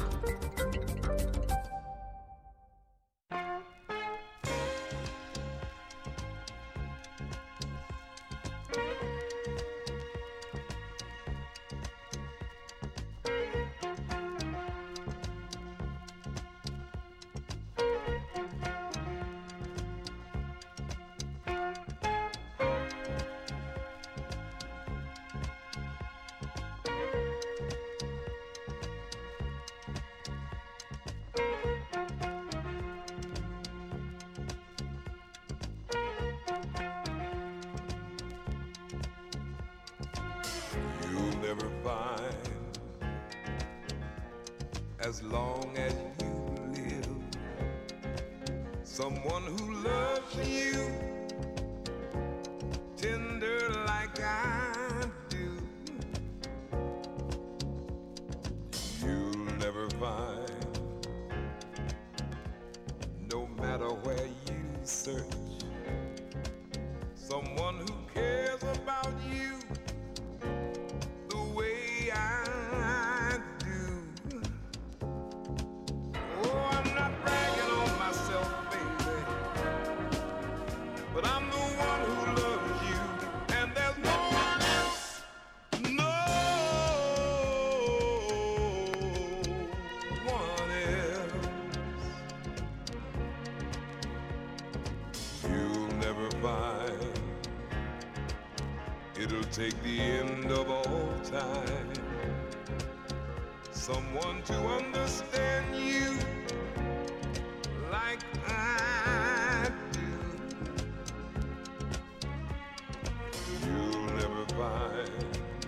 Never find, as long as you live, someone who loves you tender like I do. You'll never find, no matter where you search, someone who cares about you I do. Oh, I'm not bragging on myself, baby, but I'm the one who loves you, and there's no one else, no one else. You'll never find, it'll take the end of all time, someone to understand you like I do. You'll never find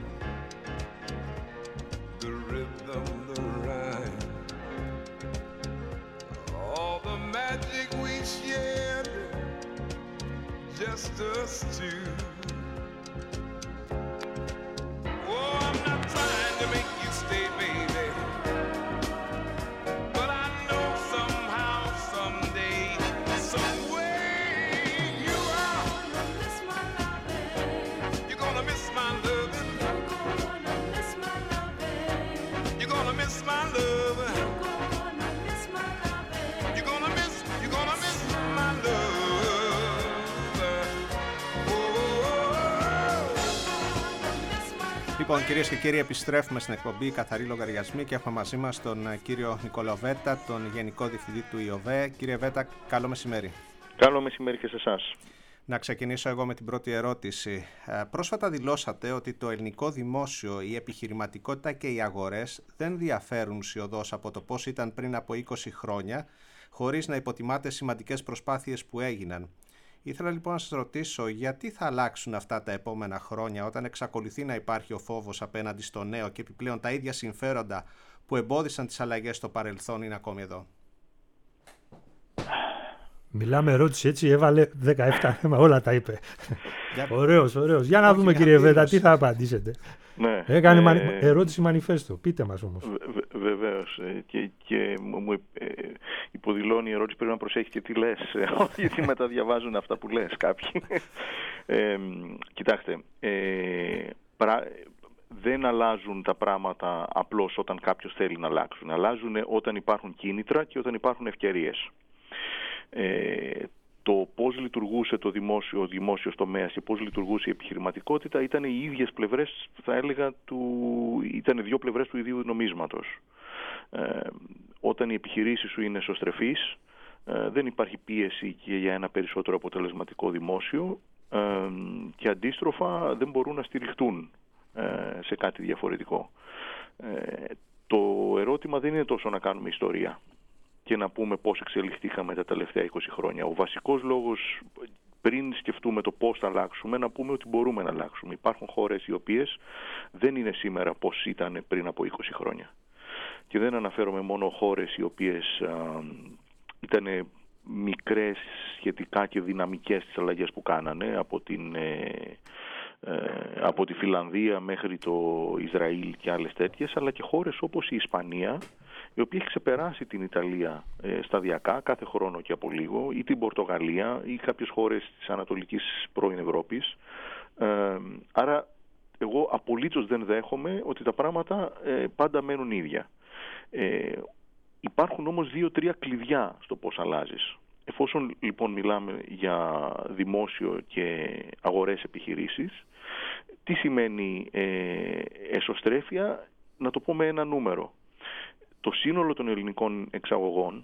the rhythm, the rhyme, all the magic we shared us two. Oh, I'm not trying to make you stay, baby, but I know somehow, someday, some way you are gonna miss my loving. You're gonna miss my loving. You're gonna miss my loving. You're gonna miss my loving. You're gonna miss, you're gonna miss my love. Λοιπόν, κυρίες και κύριοι, επιστρέφουμε στην εκπομπή Καθαροί Λογαριασμοί και έχουμε μαζί μας τον κύριο Νικόλαο Βέτα, τον Γενικό Διευθυντή του ΙΟΒΕ. Κύριε Βέτα, καλό μεσημέρι. Καλό μεσημέρι και σε εσάς. Να ξεκινήσω εγώ με την πρώτη ερώτηση. Πρόσφατα δηλώσατε ότι το ελληνικό δημόσιο, η επιχειρηματικότητα και οι αγορές δεν διαφέρουν ουσιωδώς από το πώς ήταν πριν από είκοσι χρόνια, χωρίς να υποτιμάτε σημαντικές προσπάθειες που έγιναν. Ήθελα λοιπόν να σας ρωτήσω γιατί θα αλλάξουν αυτά τα επόμενα χρόνια όταν εξακολουθεί να υπάρχει ο φόβος απέναντι στο νέο και επιπλέον τα ίδια συμφέροντα που εμπόδισαν τις αλλαγές στο παρελθόν είναι ακόμη εδώ. Μιλάμε ερώτηση έτσι, έβαλε δεκαεπτά θέμα, όλα τα είπε. Για... Ωραίος, ωραίος. Για να Όχι, δούμε κύριε Βέτα, τι θα απαντήσετε. Ναι, Έκανε ε, ερώτηση μανιφέστο, πείτε μας όμως. Βε, βεβαίως και, και μου ε, υποδηλώνει η ερώτηση πρέπει να προσέχεις και τι λες, γιατί μεταδιαβάζουν αυτά που λες κάποιοι. Ε, κοιτάξτε, ε, πρα, δεν αλλάζουν τα πράγματα απλώς όταν κάποιος θέλει να αλλάξουν. Αλλάζουν όταν υπάρχουν κίνητρα και όταν υπάρχουν ευκαιρίες. Ε, το πώς λειτουργούσε το δημόσιο, ο δημόσιος τομέας και πώς λειτουργούσε η επιχειρηματικότητα ήταν οι ίδιες πλευρές, θα έλεγα, του, ήταν δύο πλευρές του ιδίου νομίσματος. Ε, όταν οι επιχειρήσεις σου είναι εσωστρεφείς, ε, δεν υπάρχει πίεση και για ένα περισσότερο αποτελεσματικό δημόσιο ε, και αντίστροφα δεν μπορούν να στηριχτούν ε, σε κάτι διαφορετικό. Ε, το ερώτημα δεν είναι τόσο να κάνουμε ιστορία και να πούμε πώς εξελιχθήκαμε τα τελευταία είκοσι χρόνια. Ο βασικός λόγος, πριν σκεφτούμε το πώς θα αλλάξουμε, να πούμε ότι μπορούμε να αλλάξουμε. Υπάρχουν χώρες οι οποίες δεν είναι σήμερα πώς ήταν πριν από είκοσι χρόνια. Και δεν αναφέρομαι μόνο χώρες οι οποίες α, ήταν μικρές σχετικά και δυναμικές τις αλλαγές που κάνανε, από την... Ε, Ε, από τη Φιλανδία μέχρι το Ισραήλ και άλλες τέτοιες, αλλά και χώρες όπως η Ισπανία, η οποία έχει ξεπεράσει την Ιταλία ε, σταδιακά, κάθε χρόνο και από λίγο, ή την Πορτογαλία ή κάποιες χώρες της Ανατολικής πρώην Ευρώπης. Ε, άρα εγώ απολύτως δεν δέχομαι ότι τα πράγματα ε, πάντα μένουν ίδια. Ε, υπάρχουν όμως δύο-τρία κλειδιά στο πώς αλλάζεις. Εφόσον λοιπόν μιλάμε για δημόσιο και αγορές επιχειρήσεις, τι σημαίνει ε, εσωστρέφεια, να το πω με ένα νούμερο. Το σύνολο των ελληνικών εξαγωγών,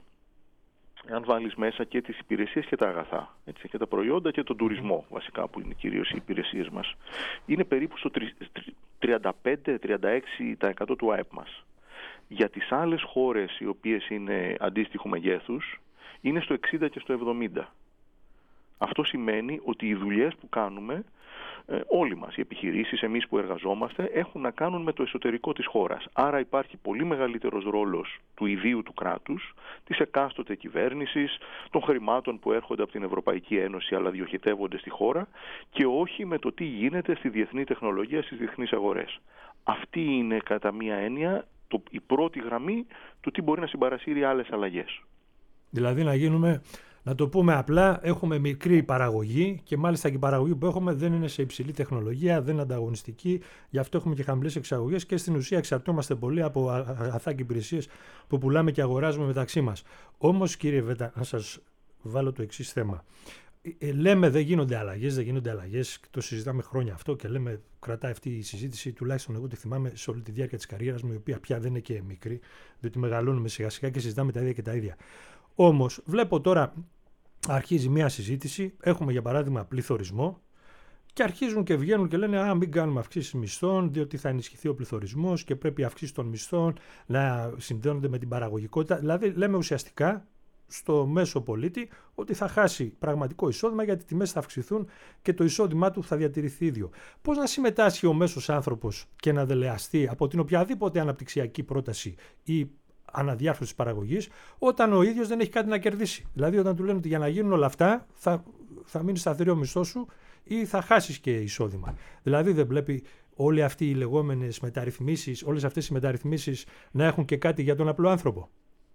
αν βάλεις μέσα και τις υπηρεσίες και τα αγαθά, έτσι, και τα προϊόντα και τον τουρισμό βασικά που είναι κυρίως οι υπηρεσίες μας, είναι περίπου στο τριάντα πέντε με τριάντα έξι τοις εκατό του ΑΕΠ μας. Για τις άλλες χώρες οι οποίες είναι αντίστοιχου μεγέθους, είναι στο εξήντα και στο εβδομήντα. Αυτό σημαίνει ότι οι δουλειές που κάνουμε, ε, όλοι μας, οι επιχειρήσεις, εμείς που εργαζόμαστε, έχουν να κάνουν με το εσωτερικό της χώρας. Άρα υπάρχει πολύ μεγαλύτερος ρόλος του ιδίου του κράτους, της εκάστοτε κυβέρνησης, των χρημάτων που έρχονται από την Ευρωπαϊκή Ένωση αλλά διοχετεύονται στη χώρα και όχι με το τι γίνεται στη διεθνή τεχνολογία, στις διεθνείς αγορές. Αυτή είναι κατά μία έννοια το, η πρώτη γραμμή του τι μπορεί να συμπαρασύρει άλλες αλλαγές. Δηλαδή να γίνουμε, να το πούμε απλά, έχουμε μικρή παραγωγή και μάλιστα και η παραγωγή που έχουμε δεν είναι σε υψηλή τεχνολογία, δεν είναι ανταγωνιστική, γι' αυτό έχουμε και χαμηλές εξαγωγές και στην ουσία εξαρτώμαστε πολύ από αγαθά και υπηρεσίες που πουλάμε και αγοράζουμε μεταξύ μας. Όμως κύριε Βέτα, να σας βάλω το εξής θέμα. Ε, λέμε δεν γίνονται αλλαγές, δεν γίνονται αλλαγές, το συζητάμε χρόνια αυτό και λέμε κρατάει αυτή η συζήτηση, τουλάχιστον εγώ τη θυμάμαι σε όλη τη διάρκεια της καριέρας μου, η οποία πια δεν είναι και μικρή, διότι μεγαλώνουμε σιγά σιγά και συζητάμε τα ίδια και τα ίδια. Όμως βλέπω τώρα αρχίζει μια συζήτηση, έχουμε για παράδειγμα πληθωρισμό και αρχίζουν και βγαίνουν και λένε α, μην κάνουμε αυξήσεις μισθών διότι θα ενισχυθεί ο πληθωρισμός και πρέπει οι αυξήσεις των μισθών να συνδέονται με την παραγωγικότητα. Δηλαδή λέμε ουσιαστικά στο μέσο πολίτη ότι θα χάσει πραγματικό εισόδημα γιατί οι τιμές θα αυξηθούν και το εισόδημά του θα διατηρηθεί ίδιο. Πώς να συμμετάσχει ο μέσος άνθρωπος και να δελεαστεί από την οποιαδήποτε αναπτυξιακή πρόταση ή αναδιάρθρωση της παραγωγής, όταν ο ίδιος δεν έχει κάτι να κερδίσει. Δηλαδή, όταν του λένε ότι για να γίνουν όλα αυτά θα, θα μείνει σταθερό ο μισθός σου ή θα χάσεις και εισόδημα. Δηλαδή δεν βλέπει όλοι αυτοί οι λεγόμενες μεταρρυθμίσεις, όλες αυτές οι μεταρρυθμίσεις να έχουν και κάτι για τον απλό άνθρωπο?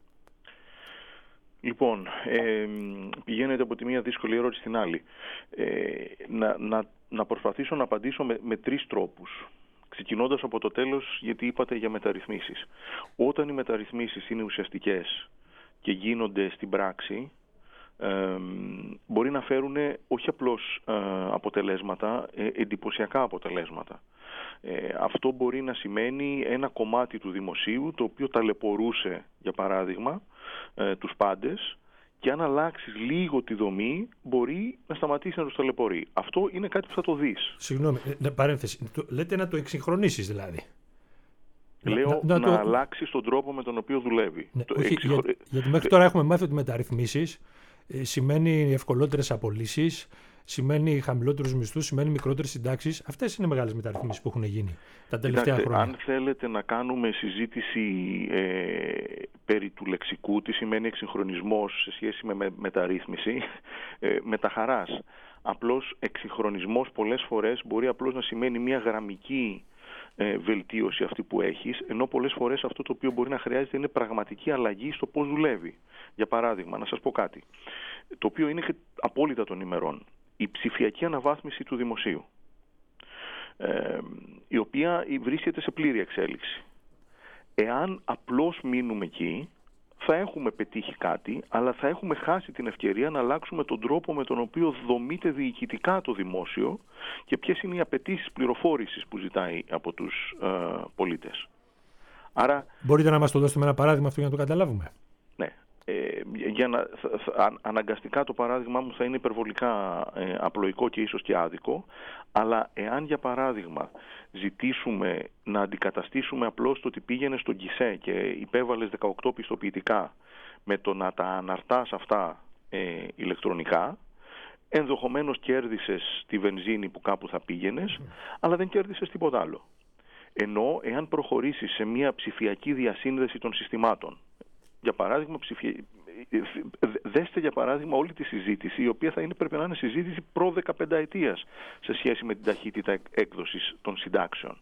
Λοιπόν, ε, πηγαίνετε από τη μία δύσκολη ερώτηση στην άλλη. Ε, να, να, να προσπαθήσω να απαντήσω με, με τρεις τρόπους. Ξεκινώντας από το τέλος, γιατί είπατε για μεταρρυθμίσεις. Όταν οι μεταρρυθμίσεις είναι ουσιαστικές και γίνονται στην πράξη, ε, μπορεί να φέρουν όχι απλώς ε, αποτελέσματα, ε, εντυπωσιακά αποτελέσματα. Ε, αυτό μπορεί να σημαίνει ένα κομμάτι του δημοσίου, το οποίο ταλαιπωρούσε, για παράδειγμα, ε, τους πάντες, και αν αλλάξεις λίγο τη δομή, μπορεί να σταματήσει να τους ταλαιπωρεί. Αυτό είναι κάτι που θα το δεις. Συγγνώμη, ε, παρένθεση. Λέτε να το εξυγχρονίσεις δηλαδή. Λέω να, να, να, να το... αλλάξεις τον τρόπο με τον οποίο δουλεύει. Ναι, το όχι, εξυγχω... για, γιατί μέχρι τώρα έχουμε μάθει ότι μεταρρυθμίσεις ε, σημαίνει ευκολότερες απολύσεις, σημαίνει χαμηλότερους μισθούς, σημαίνει μικρότερες συντάξεις. Αυτές είναι μεγάλες μεταρρυθμίσεις που έχουν γίνει τα τελευταία Κοιτάξτε, χρόνια. Αν θέλετε να κάνουμε συζήτηση ε, περί του λεξικού, τι σημαίνει εξυγχρονισμός σε σχέση με, με μεταρρύθμιση, ε, με τα χαράς. Απλώς εξυγχρονισμός πολλές φορές μπορεί απλώς να σημαίνει μια γραμμική ε, βελτίωση αυτή που έχεις, ενώ πολλές φορές αυτό το οποίο μπορεί να χρειάζεται είναι πραγματική αλλαγή στο πώς δουλεύει. Για παράδειγμα, να σας πω κάτι, το οποίο είναι απόλυτα των ημερών. Η ψηφιακή αναβάθμιση του δημοσίου, ε, η οποία βρίσκεται σε πλήρη εξέλιξη. Εάν απλώς μείνουμε εκεί, θα έχουμε πετύχει κάτι, αλλά θα έχουμε χάσει την ευκαιρία να αλλάξουμε τον τρόπο με τον οποίο δομείται διοικητικά το δημόσιο και ποιες είναι οι απαιτήσεις πληροφόρησης που ζητάει από τους ε, πολίτες. Άρα, μπορείτε να μας το δώσετε με ένα παράδειγμα αυτό για να το καταλάβουμε? Ναι. Ε, για να, θα, θα, αναγκαστικά το παράδειγμά μου θα είναι υπερβολικά ε, απλοϊκό και ίσως και άδικο, αλλά εάν για παράδειγμα ζητήσουμε να αντικαταστήσουμε απλώς το ότι πήγαινε στον γκισέ και υπέβαλες δεκαοκτώ πιστοποιητικά με το να τα αναρτάς αυτά ε, ηλεκτρονικά, ενδεχομένως κέρδισες τη βενζίνη που κάπου θα πήγαινες, mm. αλλά δεν κέρδισες τίποτα άλλο. Ενώ εάν προχωρήσεις σε μια ψηφιακή διασύνδεση των συστημάτων, για παράδειγμα, ψηφι... δέστε για παράδειγμα όλη τη συζήτηση, η οποία θα είναι, πρέπει να είναι συζήτηση προ δεκαπενταετίας σε σχέση με την ταχύτητα έκδοσης των συντάξεων.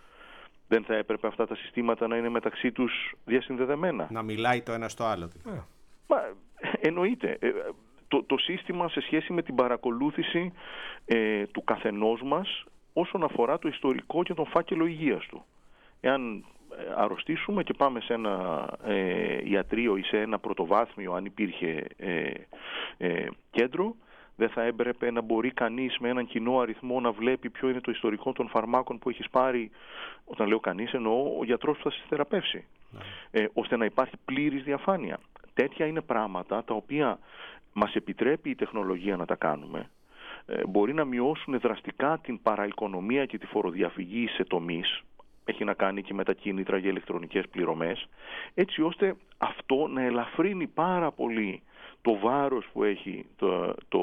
Δεν θα έπρεπε αυτά τα συστήματα να είναι μεταξύ τους διασυνδεδεμένα? Να μιλάει το ένα στο άλλο. Yeah. Μα, εννοείται. Το, το σύστημα σε σχέση με την παρακολούθηση ε, του καθενός μας όσον αφορά το ιστορικό και τον φάκελο υγείας του. Εάν αρρωστήσουμε και πάμε σε ένα ε, ιατρείο ή σε ένα πρωτοβάθμιο, αν υπήρχε ε, ε, κέντρο, δεν θα έπρεπε να μπορεί κανείς με έναν κοινό αριθμό να βλέπει ποιο είναι το ιστορικό των φαρμάκων που έχεις πάρει? Όταν λέω κανείς, εννοώ ο γιατρός που θα σε θεραπεύσει, ναι. ε, ώστε να υπάρχει πλήρης διαφάνεια. Τέτοια είναι πράγματα τα οποία μας επιτρέπει η τεχνολογία να τα κάνουμε. Ε, μπορεί να μειώσουν δραστικά την παραοικονομία και τη φοροδιαφυγή σε τομείς. Έχει να κάνει και με τα κίνητρα για ηλεκτρονικές πληρωμές, έτσι ώστε αυτό να ελαφρύνει πάρα πολύ το βάρος που έχει το, το,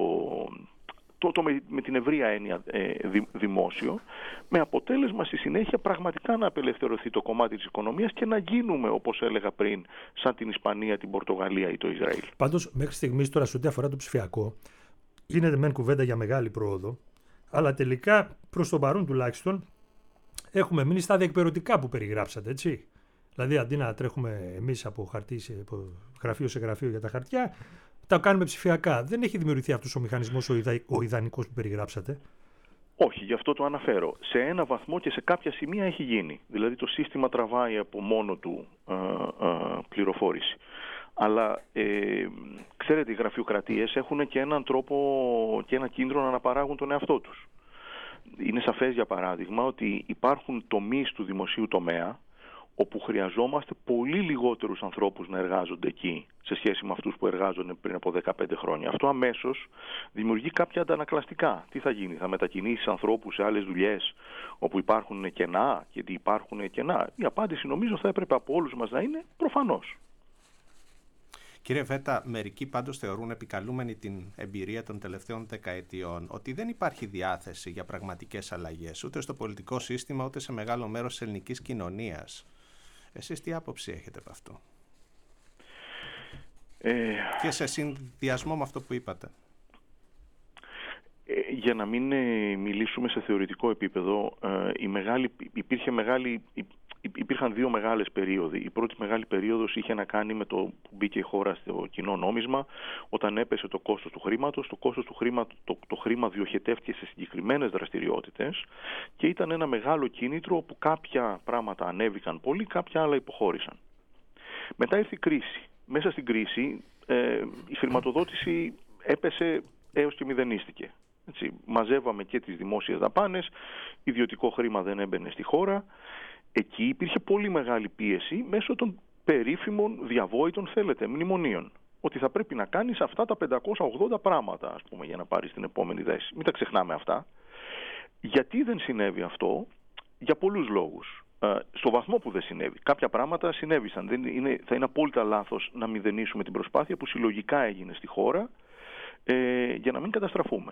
το, το με, με την ευρεία έννοια ε, δη, δημόσιο, με αποτέλεσμα στη συνέχεια πραγματικά να απελευθερωθεί το κομμάτι της οικονομίας και να γίνουμε, όπως έλεγα πριν, σαν την Ισπανία, την Πορτογαλία ή το Ισραήλ. Πάντως, μέχρι στιγμής τώρα, σε ό,τι αφορά το ψηφιακό, γίνεται μεν κουβέντα για μεγάλη πρόοδο, αλλά τελικά, προς το παρόν τουλάχιστον, έχουμε μείνει στα διεκπαιρωτικά που περιγράψατε, έτσι. Δηλαδή, αντί να τρέχουμε εμείς από, χαρτί, από γραφείο σε γραφείο για τα χαρτιά, τα κάνουμε ψηφιακά. Δεν έχει δημιουργηθεί αυτός ο μηχανισμός ο, ιδα, ο ιδανικός που περιγράψατε? Όχι, γι' αυτό το αναφέρω. Σε ένα βαθμό και σε κάποια σημεία έχει γίνει. Δηλαδή, το σύστημα τραβάει από μόνο του ε, ε, πληροφόρηση. Αλλά, ε, ξέρετε, οι γραφειοκρατίες έχουν και έναν τρόπο και ένα κίνδυνο να αναπαράγουν τον εαυτό τους. Είναι σαφές, για παράδειγμα, ότι υπάρχουν τομείς του δημοσίου τομέα όπου χρειαζόμαστε πολύ λιγότερους ανθρώπους να εργάζονται εκεί σε σχέση με αυτούς που εργάζονται πριν από δεκαπέντε χρόνια. Αυτό αμέσως δημιουργεί κάποια αντανακλαστικά. Τι θα γίνει, θα μετακινήσεις ανθρώπους σε άλλες δουλειές όπου υπάρχουν κενά, γιατί υπάρχουν κενά? Η απάντηση νομίζω θα έπρεπε από όλους μας να είναι προφανώς. Κύριε Βέτα, μερικοί πάντως θεωρούν, επικαλούμενοι την εμπειρία των τελευταίων δεκαετιών, ότι δεν υπάρχει διάθεση για πραγματικές αλλαγές ούτε στο πολιτικό σύστημα ούτε σε μεγάλο μέρος της ελληνικής κοινωνίας. Εσείς τι άποψη έχετε από αυτό? Ε... Και σε συνδυασμό με αυτό που είπατε. Για να μην ε, μιλήσουμε σε θεωρητικό επίπεδο, ε, η μεγάλη, υπήρχε μεγάλη, υπήρχαν δύο μεγάλες περίοδοι. Η πρώτη μεγάλη περίοδος είχε να κάνει με το που μπήκε η χώρα στο κοινό νόμισμα, όταν έπεσε το κόστος του χρήματος. Το κόστος του χρήματος, το, το χρήμα διοχετεύτηκε σε συγκεκριμένες δραστηριότητες και ήταν ένα μεγάλο κίνητρο που κάποια πράγματα ανέβηκαν πολύ, κάποια άλλα υποχώρησαν. Μετά ήρθε η κρίση. Μέσα στην κρίση ε, η χρηματοδότηση έπεσε έως και μηδενίστηκε. Έτσι, μαζεύαμε και τις δημόσιες δαπάνες, ιδιωτικό χρήμα δεν έμπαινε στη χώρα. Εκεί υπήρχε πολύ μεγάλη πίεση μέσω των περίφημων διαβόητων, θέλετε, μνημονίων. Ότι θα πρέπει να κάνεις αυτά τα πεντακόσια ογδόντα πράγματα, ας πούμε, για να πάρεις την επόμενη θέση. Μην τα ξεχνάμε αυτά. Γιατί δεν συνέβη αυτό? Για πολλούς λόγους. Ε, στο βαθμό που δεν συνέβη. Κάποια πράγματα συνέβησαν. Δεν είναι, θα είναι απόλυτα λάθος να μηδενίσουμε την προσπάθεια που συλλογικά έγινε στη χώρα ε, για να μην καταστραφούμε.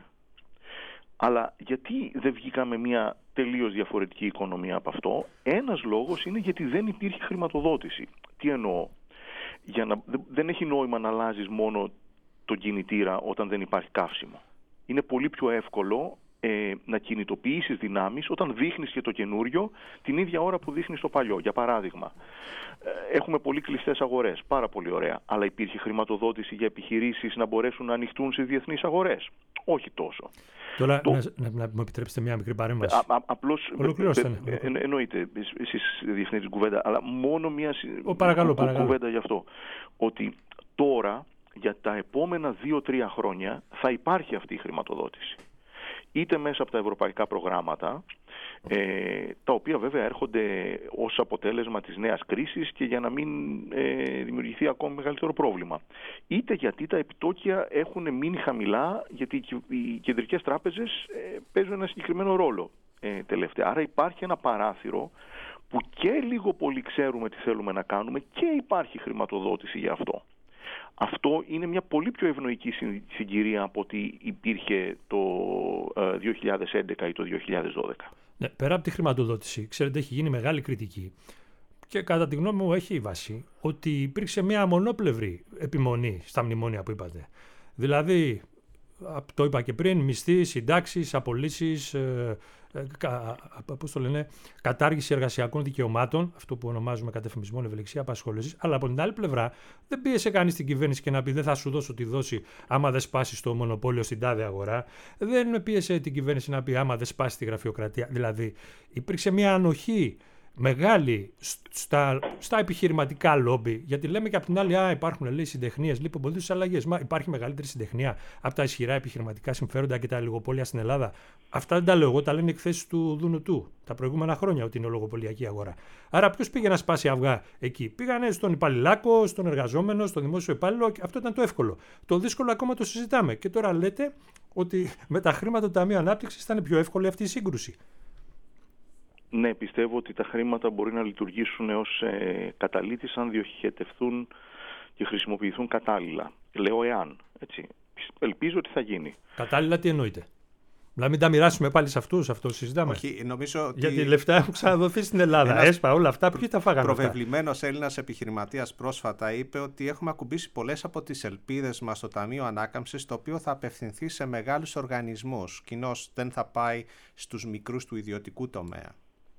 Αλλά γιατί δεν βγήκαμε μια τελείως διαφορετική οικονομία από αυτό? Ένας λόγος είναι γιατί δεν υπήρχε χρηματοδότηση. Τι εννοώ? Για να, δεν έχει νόημα να αλλάζεις μόνο τον κινητήρα όταν δεν υπάρχει καύσιμο. Είναι πολύ πιο εύκολο ε, να κινητοποιήσεις δυνάμεις όταν δείχνεις και το καινούριο την ίδια ώρα που δείχνεις το παλιό. Για παράδειγμα, ε, έχουμε πολύ κλειστές αγορές, πάρα πολύ ωραία, αλλά υπήρχε χρηματοδότηση για επιχειρήσεις να μπορέσουν να ανοιχτούν σε διεθνείς αγορές? Όχι τόσο. Τώρα, το... να, να, να μου επιτρέψετε μια μικρή παρέμβαση. Α, α, απλώς, Ολοκληρώστε. Ε, ε, εννοείται, εσείς διευθύνετε την κουβέντα, αλλά μόνο μια Ο, παρακαλώ, παρακαλώ. κουβέντα γι' αυτό. Ότι τώρα, για τα επόμενα δύο τρία χρόνια, θα υπάρχει αυτή η χρηματοδότηση. Είτε μέσα από τα ευρωπαϊκά προγράμματα, ε, τα οποία βέβαια έρχονται ως αποτέλεσμα της νέας κρίσης και για να μην ε, δημιουργηθεί ακόμη μεγαλύτερο πρόβλημα. Είτε γιατί τα επιτόκια έχουν μείνει χαμηλά, γιατί οι κεντρικές τράπεζες ε, παίζουν ένα συγκεκριμένο ρόλο ε, τελευταία. Άρα υπάρχει ένα παράθυρο που και λίγο πολύ ξέρουμε τι θέλουμε να κάνουμε και υπάρχει χρηματοδότηση για αυτό. Αυτό είναι μια πολύ πιο ευνοϊκή συγκυρία από ό,τι υπήρχε το δύο χιλιάδες έντεκα ή το δύο χιλιάδες δώδεκα. Ναι, πέρα από τη χρηματοδότηση, ξέρετε, έχει γίνει μεγάλη κριτική και κατά τη γνώμη μου έχει βάση ότι υπήρξε μια μονόπλευρη επιμονή στα μνημόνια που είπατε. Δηλαδή, το είπα και πριν, μισθοί, συντάξεις, απολύσεις, ε, ε, κα, πώς το λένε, κατάργηση εργασιακών δικαιωμάτων, αυτό που ονομάζουμε κατεφημισμόν ευελιξία απασχόλησης. Αλλά από την άλλη πλευρά, δεν πίεσε κανείς την κυβέρνηση και να πει δεν θα σου δώσω τη δόση άμα δεν σπάσει το μονοπόλιο στην τάδε αγορά. Δεν πίεσε την κυβέρνηση να πει άμα δεν σπάσει τη γραφειοκρατία. Δηλαδή, υπήρξε μια ανοχή μεγάλη στα, στα επιχειρηματικά λόμπι, γιατί λέμε και από την άλλη, α, υπάρχουν λέει συντεχνίες, λοιπόν, πολλές αλλαγές. Μα υπάρχει μεγαλύτερη συντεχνία από τα ισχυρά επιχειρηματικά συμφέροντα και τα λιγοπόλια στην Ελλάδα? Αυτά δεν τα λέω εγώ, τα λένε εκθέσεις του Δουνουτού τα προηγούμενα χρόνια ότι είναι λογοπολιακή αγορά. Άρα, ποιος πήγε να σπάσει αυγά εκεί? Πήγανε στον υπαλληλάκο, στον εργαζόμενο, στον δημόσιο υπάλληλο, και αυτό ήταν το εύκολο. Το δύσκολο ακόμα το συζητάμε. Και τώρα λέτε ότι με τα χρήματα του Ταμείου Ανάπτυξης ήταν πιο εύκολη αυτή η σύγκρουση. Ναι, πιστεύω ότι τα χρήματα μπορεί να λειτουργήσουν ως ε, καταλύτης αν διοχετευθούν και χρησιμοποιηθούν κατάλληλα. Λέω εάν. Έτσι. Ελπίζω ότι θα γίνει. Κατάλληλα τι εννοείτε? Να μην τα μοιράσουμε πάλι σε αυτούς, αυτό συζητάμε? Όχι, νομίζω ότι... Γιατί λεφτά έχουν ξαναδοθεί στην Ελλάδα. Ένας έσπα όλα αυτά, ποιοι τα φάγανε? Προβεβλημένος Έλληνας επιχειρηματίας πρόσφατα είπε ότι έχουμε ακουμπήσει πολλές από τις ελπίδες μας στο Ταμείο Ανάκαμψης, το οποίο θα απευθυνθεί σε μεγάλους οργανισμούς. Κοινώς δεν θα πάει στους μικρούς του ιδιωτικού τομέα.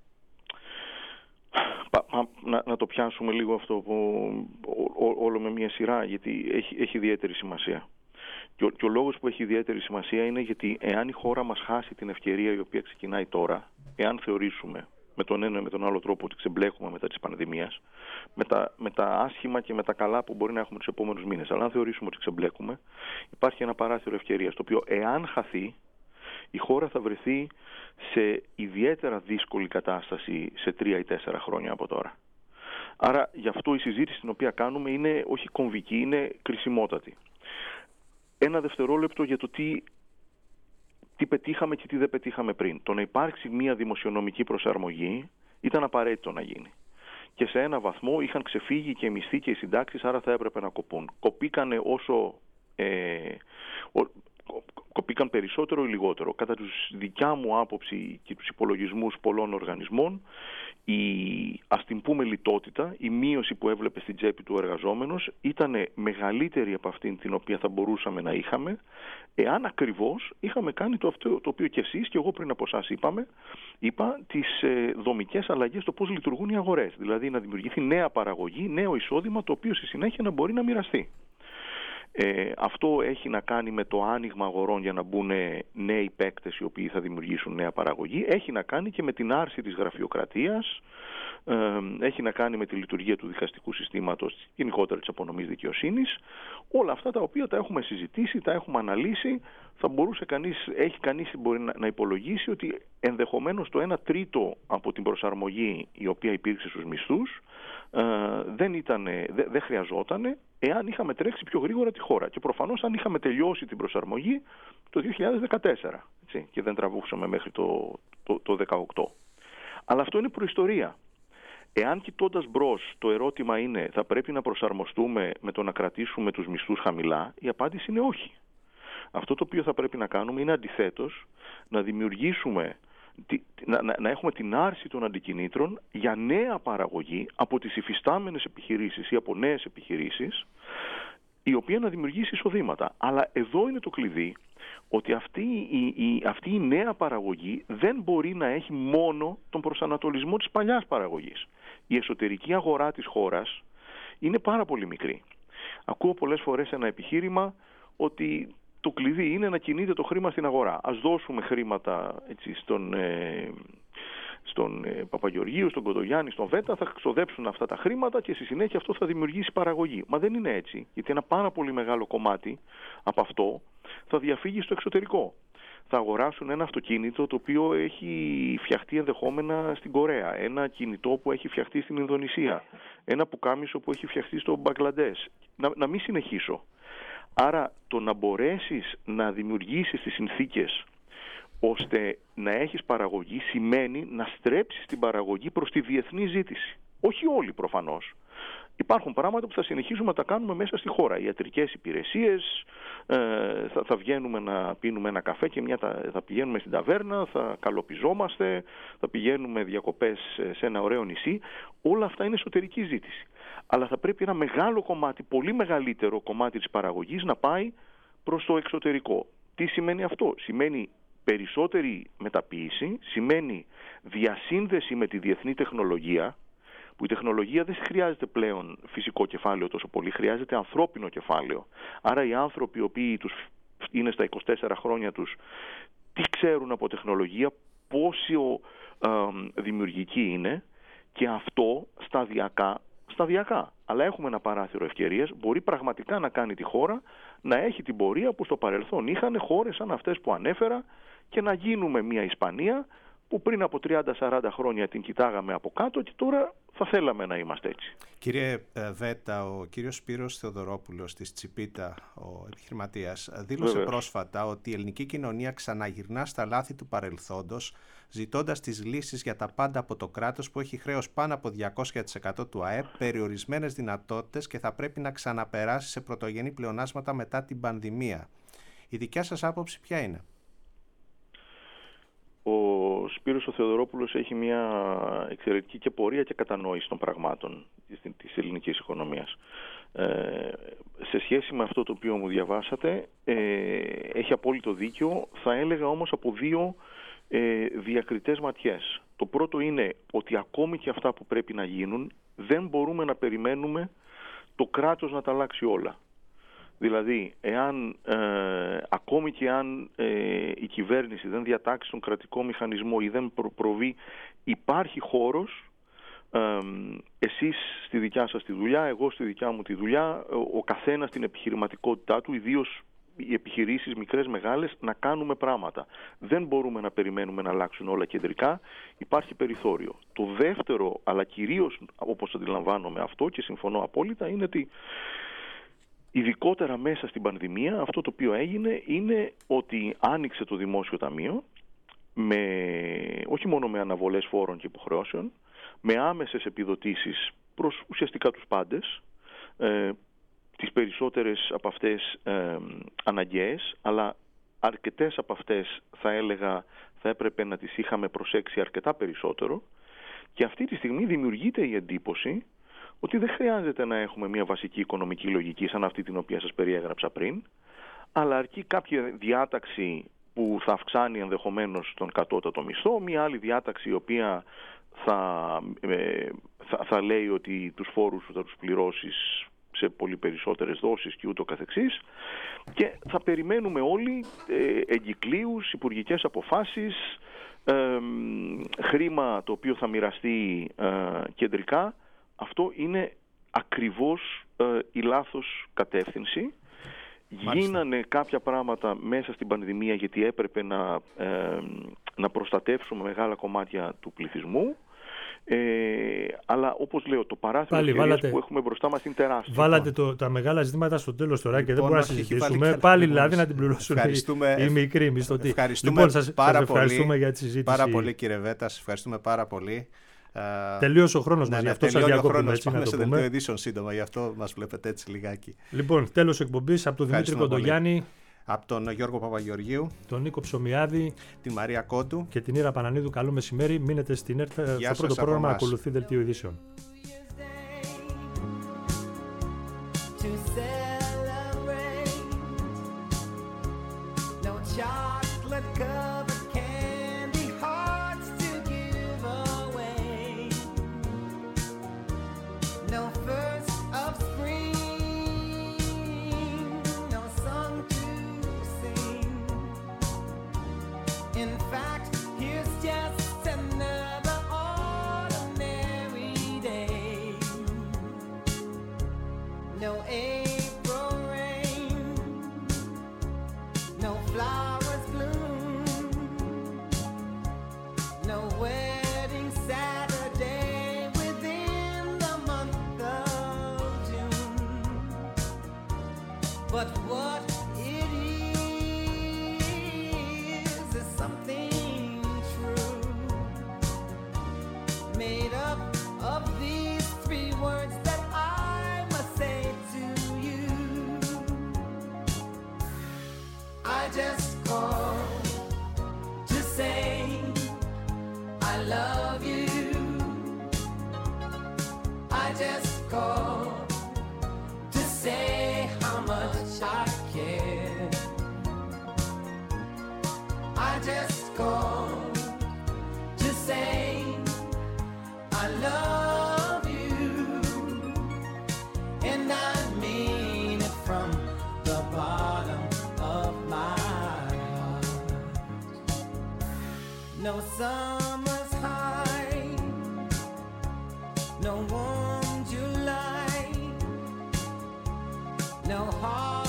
Να, να το πιάσουμε λίγο αυτό που, ό, ό, όλο με μια σειρά, γιατί έχει, έχει ιδιαίτερη σημασία. Και ο, και ο λόγος που έχει ιδιαίτερη σημασία είναι γιατί εάν η χώρα μας χάσει την ευκαιρία η οποία ξεκινάει τώρα, εάν θεωρήσουμε με τον ένα ή με τον άλλο τρόπο ότι ξεμπλέκουμε μετά της πανδημίας, με τα, με τα άσχημα και με τα καλά που μπορεί να έχουμε τους επόμενους μήνες, αλλά αν θεωρήσουμε ότι ξεμπλέκουμε, υπάρχει ένα παράθυρο ευκαιρίας, το οποίο εάν χαθεί, η χώρα θα βρεθεί σε ιδιαίτερα δύσκολη κατάσταση σε τρία ή τέσσερα χρόνια από τώρα. Άρα γι' αυτό η συζήτηση την οποία κάνουμε είναι όχι κομβική, είναι κρισιμότατη. Ένα δευτερόλεπτο για το τι, τι πετύχαμε και τι δεν πετύχαμε πριν. Το να υπάρξει μια δημοσιονομική προσαρμογή ήταν απαραίτητο να γίνει. Και σε ένα βαθμό είχαν ξεφύγει και οι μισθοί και οι συντάξεις, άρα θα έπρεπε να κοπούν. Κοπήκανε όσο... Ε, ο, κοπήκαν περισσότερο ή λιγότερο. Κατά τους δικιά μου άποψη και τους υπολογισμούς πολλών οργανισμών, η, ας την πούμε, λιτότητα, η μείωση που έβλεπε στην τσέπη του εργαζόμενος ήταν μεγαλύτερη από αυτήν την οποία θα μπορούσαμε να είχαμε, εάν ακριβώς είχαμε κάνει το, αυτό, το οποίο και εσείς και εγώ πριν από εσάς είπαμε, είπα τις ε, δομικές αλλαγές στο πώς λειτουργούν οι αγορές. Δηλαδή να δημιουργηθεί νέα παραγωγή, νέο εισόδημα, το οποίο στη συνέχεια να μπορεί να μοιραστεί. Ε, αυτό έχει να κάνει με το άνοιγμα αγορών για να μπουν νέοι παίκτες οι οποίοι θα δημιουργήσουν νέα παραγωγή. Έχει να κάνει και με την άρση της γραφειοκρατίας. Ε, έχει να κάνει με τη λειτουργία του δικαστικού συστήματος, γενικότερα της απονομής δικαιοσύνης. Όλα αυτά τα οποία τα έχουμε συζητήσει, τα έχουμε αναλύσει. Θα μπορούσε κανείς, έχει κανείς μπορεί να, να υπολογίσει ότι ενδεχομένως το ένα τρίτο από την προσαρμογή η οποία υπήρξε στους μισθούς ε, δεν, ήτανε, δεν, δεν χρειαζόταν εάν είχαμε τρέξει πιο γρήγορα τη χώρα. Και προφανώς αν είχαμε τελειώσει την προσαρμογή το δύο χιλιάδες δεκατέσσερα, έτσι, και δεν τραβούξαμε μέχρι το, το, το δεκαοκτώ. Αλλά αυτό είναι προϊστορία. Εάν κοιτώντας μπρος το ερώτημα είναι θα πρέπει να προσαρμοστούμε με το να κρατήσουμε τους μισθούς χαμηλά, η απάντηση είναι όχι. Αυτό το οποίο θα πρέπει να κάνουμε είναι αντιθέτως να δημιουργήσουμε, να, να, να έχουμε την άρση των αντικινήτρων για νέα παραγωγή από τις υφιστάμενες επιχειρήσεις ή από νέες επιχειρήσεις, η οποία να δημιουργήσει εισοδήματα. Αλλά εδώ είναι το κλειδί, ότι αυτή η, η, αυτή η νέα παραγωγή δεν μπορεί να έχει μόνο τον προσανατολισμό της παλιάς παραγωγής. Η εσωτερική αγορά της χώρας είναι πάρα πολύ μικρή. Ακούω πολλές φορές ένα επιχείρημα ότι το κλειδί είναι να κινείται το χρήμα στην αγορά. Ας δώσουμε χρήματα, έτσι, στον, ε, στον ε, Παπαγεωργίου, στον Κοντογιάννη, στον Βέτα, θα ξοδέψουν αυτά τα χρήματα και στη συνέχεια αυτό θα δημιουργήσει παραγωγή. Μα δεν είναι έτσι, γιατί ένα πάρα πολύ μεγάλο κομμάτι από αυτό θα διαφύγει στο εξωτερικό. Θα αγοράσουν ένα αυτοκίνητο το οποίο έχει φτιαχτεί ενδεχόμενα στην Κορέα, ένα κινητό που έχει φτιαχτεί στην Ινδονησία, ένα πουκάμισο που έχει φτιαχτεί στο Μπαγκλαντές. Να, να μην συνεχίσω. Άρα το να μπορέσεις να δημιουργήσεις τις συνθήκες ώστε να έχεις παραγωγή σημαίνει να στρέψεις την παραγωγή προς τη διεθνή ζήτηση. Όχι όλοι προφανώς. Υπάρχουν πράγματα που θα συνεχίσουμε να τα κάνουμε μέσα στη χώρα. Ιατρικές υπηρεσίες, ε, θα, θα βγαίνουμε να πίνουμε ένα καφέ και μια, θα πηγαίνουμε στην ταβέρνα, θα καλοπιζόμαστε, θα πηγαίνουμε διακοπές σε ένα ωραίο νησί. Όλα αυτά είναι εσωτερική ζήτηση. Αλλά θα πρέπει ένα μεγάλο κομμάτι, πολύ μεγαλύτερο κομμάτι της παραγωγής να πάει προς το εξωτερικό. Τι σημαίνει αυτό? Σημαίνει περισσότερη μεταποίηση, σημαίνει διασύνδεση με τη διεθνή τεχνολογία, που η τεχνολογία δεν χρειάζεται πλέον φυσικό κεφάλαιο τόσο πολύ, χρειάζεται ανθρώπινο κεφάλαιο. Άρα οι άνθρωποι οι οποίοι τους είναι στα είκοσι τέσσερα χρόνια τους, τι ξέρουν από τεχνολογία, πόσο ε, δημιουργικοί είναι, και αυτό σταδιακά, σταδιακά. Αλλά έχουμε ένα παράθυρο ευκαιρίας, μπορεί πραγματικά να κάνει τη χώρα να έχει την πορεία που στο παρελθόν είχαν χώρες σαν αυτές που ανέφερα, και να γίνουμε μια Ισπανία που πριν από τριάντα σαράντα χρόνια την κοιτάγαμε από κάτω και τώρα θα θέλαμε να είμαστε έτσι. Κύριε Βέτα, ο κύριος Σπύρος Θεοδωρόπουλος της Τσιπίτα, ο επιχειρηματίας, δήλωσε Βέβαια. πρόσφατα ότι η ελληνική κοινωνία ξαναγυρνά στα λάθη του παρελθόντος, ζητώντας τις λύσεις για τα πάντα από το κράτος που έχει χρέος πάνω από διακόσια τοις εκατό του ΑΕΠ, περιορισμένες δυνατότητες και θα πρέπει να ξαναπεράσει σε πρωτογενή πλεονάσματα μετά την πανδημία. Η δικιά σας άποψη ποια είναι? Ο Σπύρος ο Θεοδωρόπουλος έχει μια εξαιρετική και πορεία και κατανόηση των πραγμάτων της ελληνικής οικονομίας. Ε, σε σχέση με αυτό το οποίο μου διαβάσατε, ε, έχει απόλυτο δίκιο, θα έλεγα όμως από δύο ε, διακριτές ματιές. Το πρώτο είναι ότι ακόμη και αυτά που πρέπει να γίνουν δεν μπορούμε να περιμένουμε το κράτος να τα αλλάξει όλα. Δηλαδή, εάν, ε, ακόμη και αν ε, η κυβέρνηση δεν διατάξει τον κρατικό μηχανισμό ή δεν προ, προβεί, υπάρχει χώρος, ε, εσείς στη δικιά σας τη δουλειά, εγώ στη δικιά μου τη δουλειά, ο, ο καθένας στην επιχειρηματικότητά του, ιδίως οι επιχειρήσεις μικρές μεγάλες, να κάνουμε πράγματα. Δεν μπορούμε να περιμένουμε να αλλάξουν όλα κεντρικά, υπάρχει περιθώριο. Το δεύτερο, αλλά κυρίως όπως αντιλαμβάνομαι αυτό και συμφωνώ απόλυτα, είναι ότι ειδικότερα μέσα στην πανδημία αυτό το οποίο έγινε είναι ότι άνοιξε το Δημόσιο Ταμείο, με, όχι μόνο με αναβολές φόρων και υποχρεώσεων, με άμεσες επιδοτήσεις προς ουσιαστικά τους πάντες, ε, τις περισσότερες από αυτές ε, αναγκαίες, αλλά αρκετές από αυτές θα έλεγα θα έπρεπε να τις είχαμε προσέξει αρκετά περισσότερο, Και αυτή τη στιγμή δημιουργείται η εντύπωση ότι δεν χρειάζεται να έχουμε μια βασική οικονομική λογική σαν αυτή την οποία σας περιέγραψα πριν, αλλά αρκεί κάποια διάταξη που θα αυξάνει ενδεχομένως τον κατώτατο μισθό, μια άλλη διάταξη η οποία θα, ε, θα, θα λέει ότι τους φόρους θα τους πληρώσεις σε πολύ περισσότερες δόσεις και ούτω καθεξής, και θα περιμένουμε όλοι ε, εγκυκλίους, υπουργικές αποφάσεις, ε, χρήμα το οποίο θα μοιραστεί ε, κεντρικά. Αυτό είναι ακριβώς ε, η λάθος κατεύθυνση. Μάλιστα. Γίνανε κάποια πράγματα μέσα στην πανδημία γιατί έπρεπε να, ε, να προστατεύσουμε μεγάλα κομμάτια του πληθυσμού. Ε, αλλά όπως λέω, το παράθυρο ευκαιρίας που έχουμε μπροστά μας είναι τεράστιο. Βάλατε το, τα μεγάλα ζητήματα στο τέλος τώρα και λοιπόν, δεν μπορούμε να συζητήσουμε. Πάλι, πάλι δηλαδή να την πληρώσουν οι, οι μικροί μισθωτοί. Ευχαριστούμε λοιπόν, σας, πάρα, σας ευχαριστούμε πολύ, για τη συζήτηση. Πάρα πολύ, κύριε Βέτα, σας ευχαριστούμε πάρα πολύ. Τελείωσε ο χρόνος ναι, μας, ναι, γι' αυτό σας διακόπτουμε. Έτσι, πάμε σε δελτίο ειδήσεων σύντομα, γι' αυτό μας βλέπετε έτσι λιγάκι. Λοιπόν, τέλος εκπομπής από τον Δημήτρη Κοντογιάννη. Από τον Γιώργο Παπαγεωργίου, τον Νίκο Ψωμιάδη, την Μαρία Κότου και την Ήρα Πανανίδου. Καλό μεσημέρι. Μείνετε στην ΕΡΤ. Στο πρώτο πρόγραμμα ακολουθεί δελτίο ειδήσεων. But what it is is something true, made up of these three words that I must say to you. I just called to say I love you. I just called to say how much I care. I just called to say I love you, and I mean it from the bottom of my heart. No summer's high, no warm July, no heart.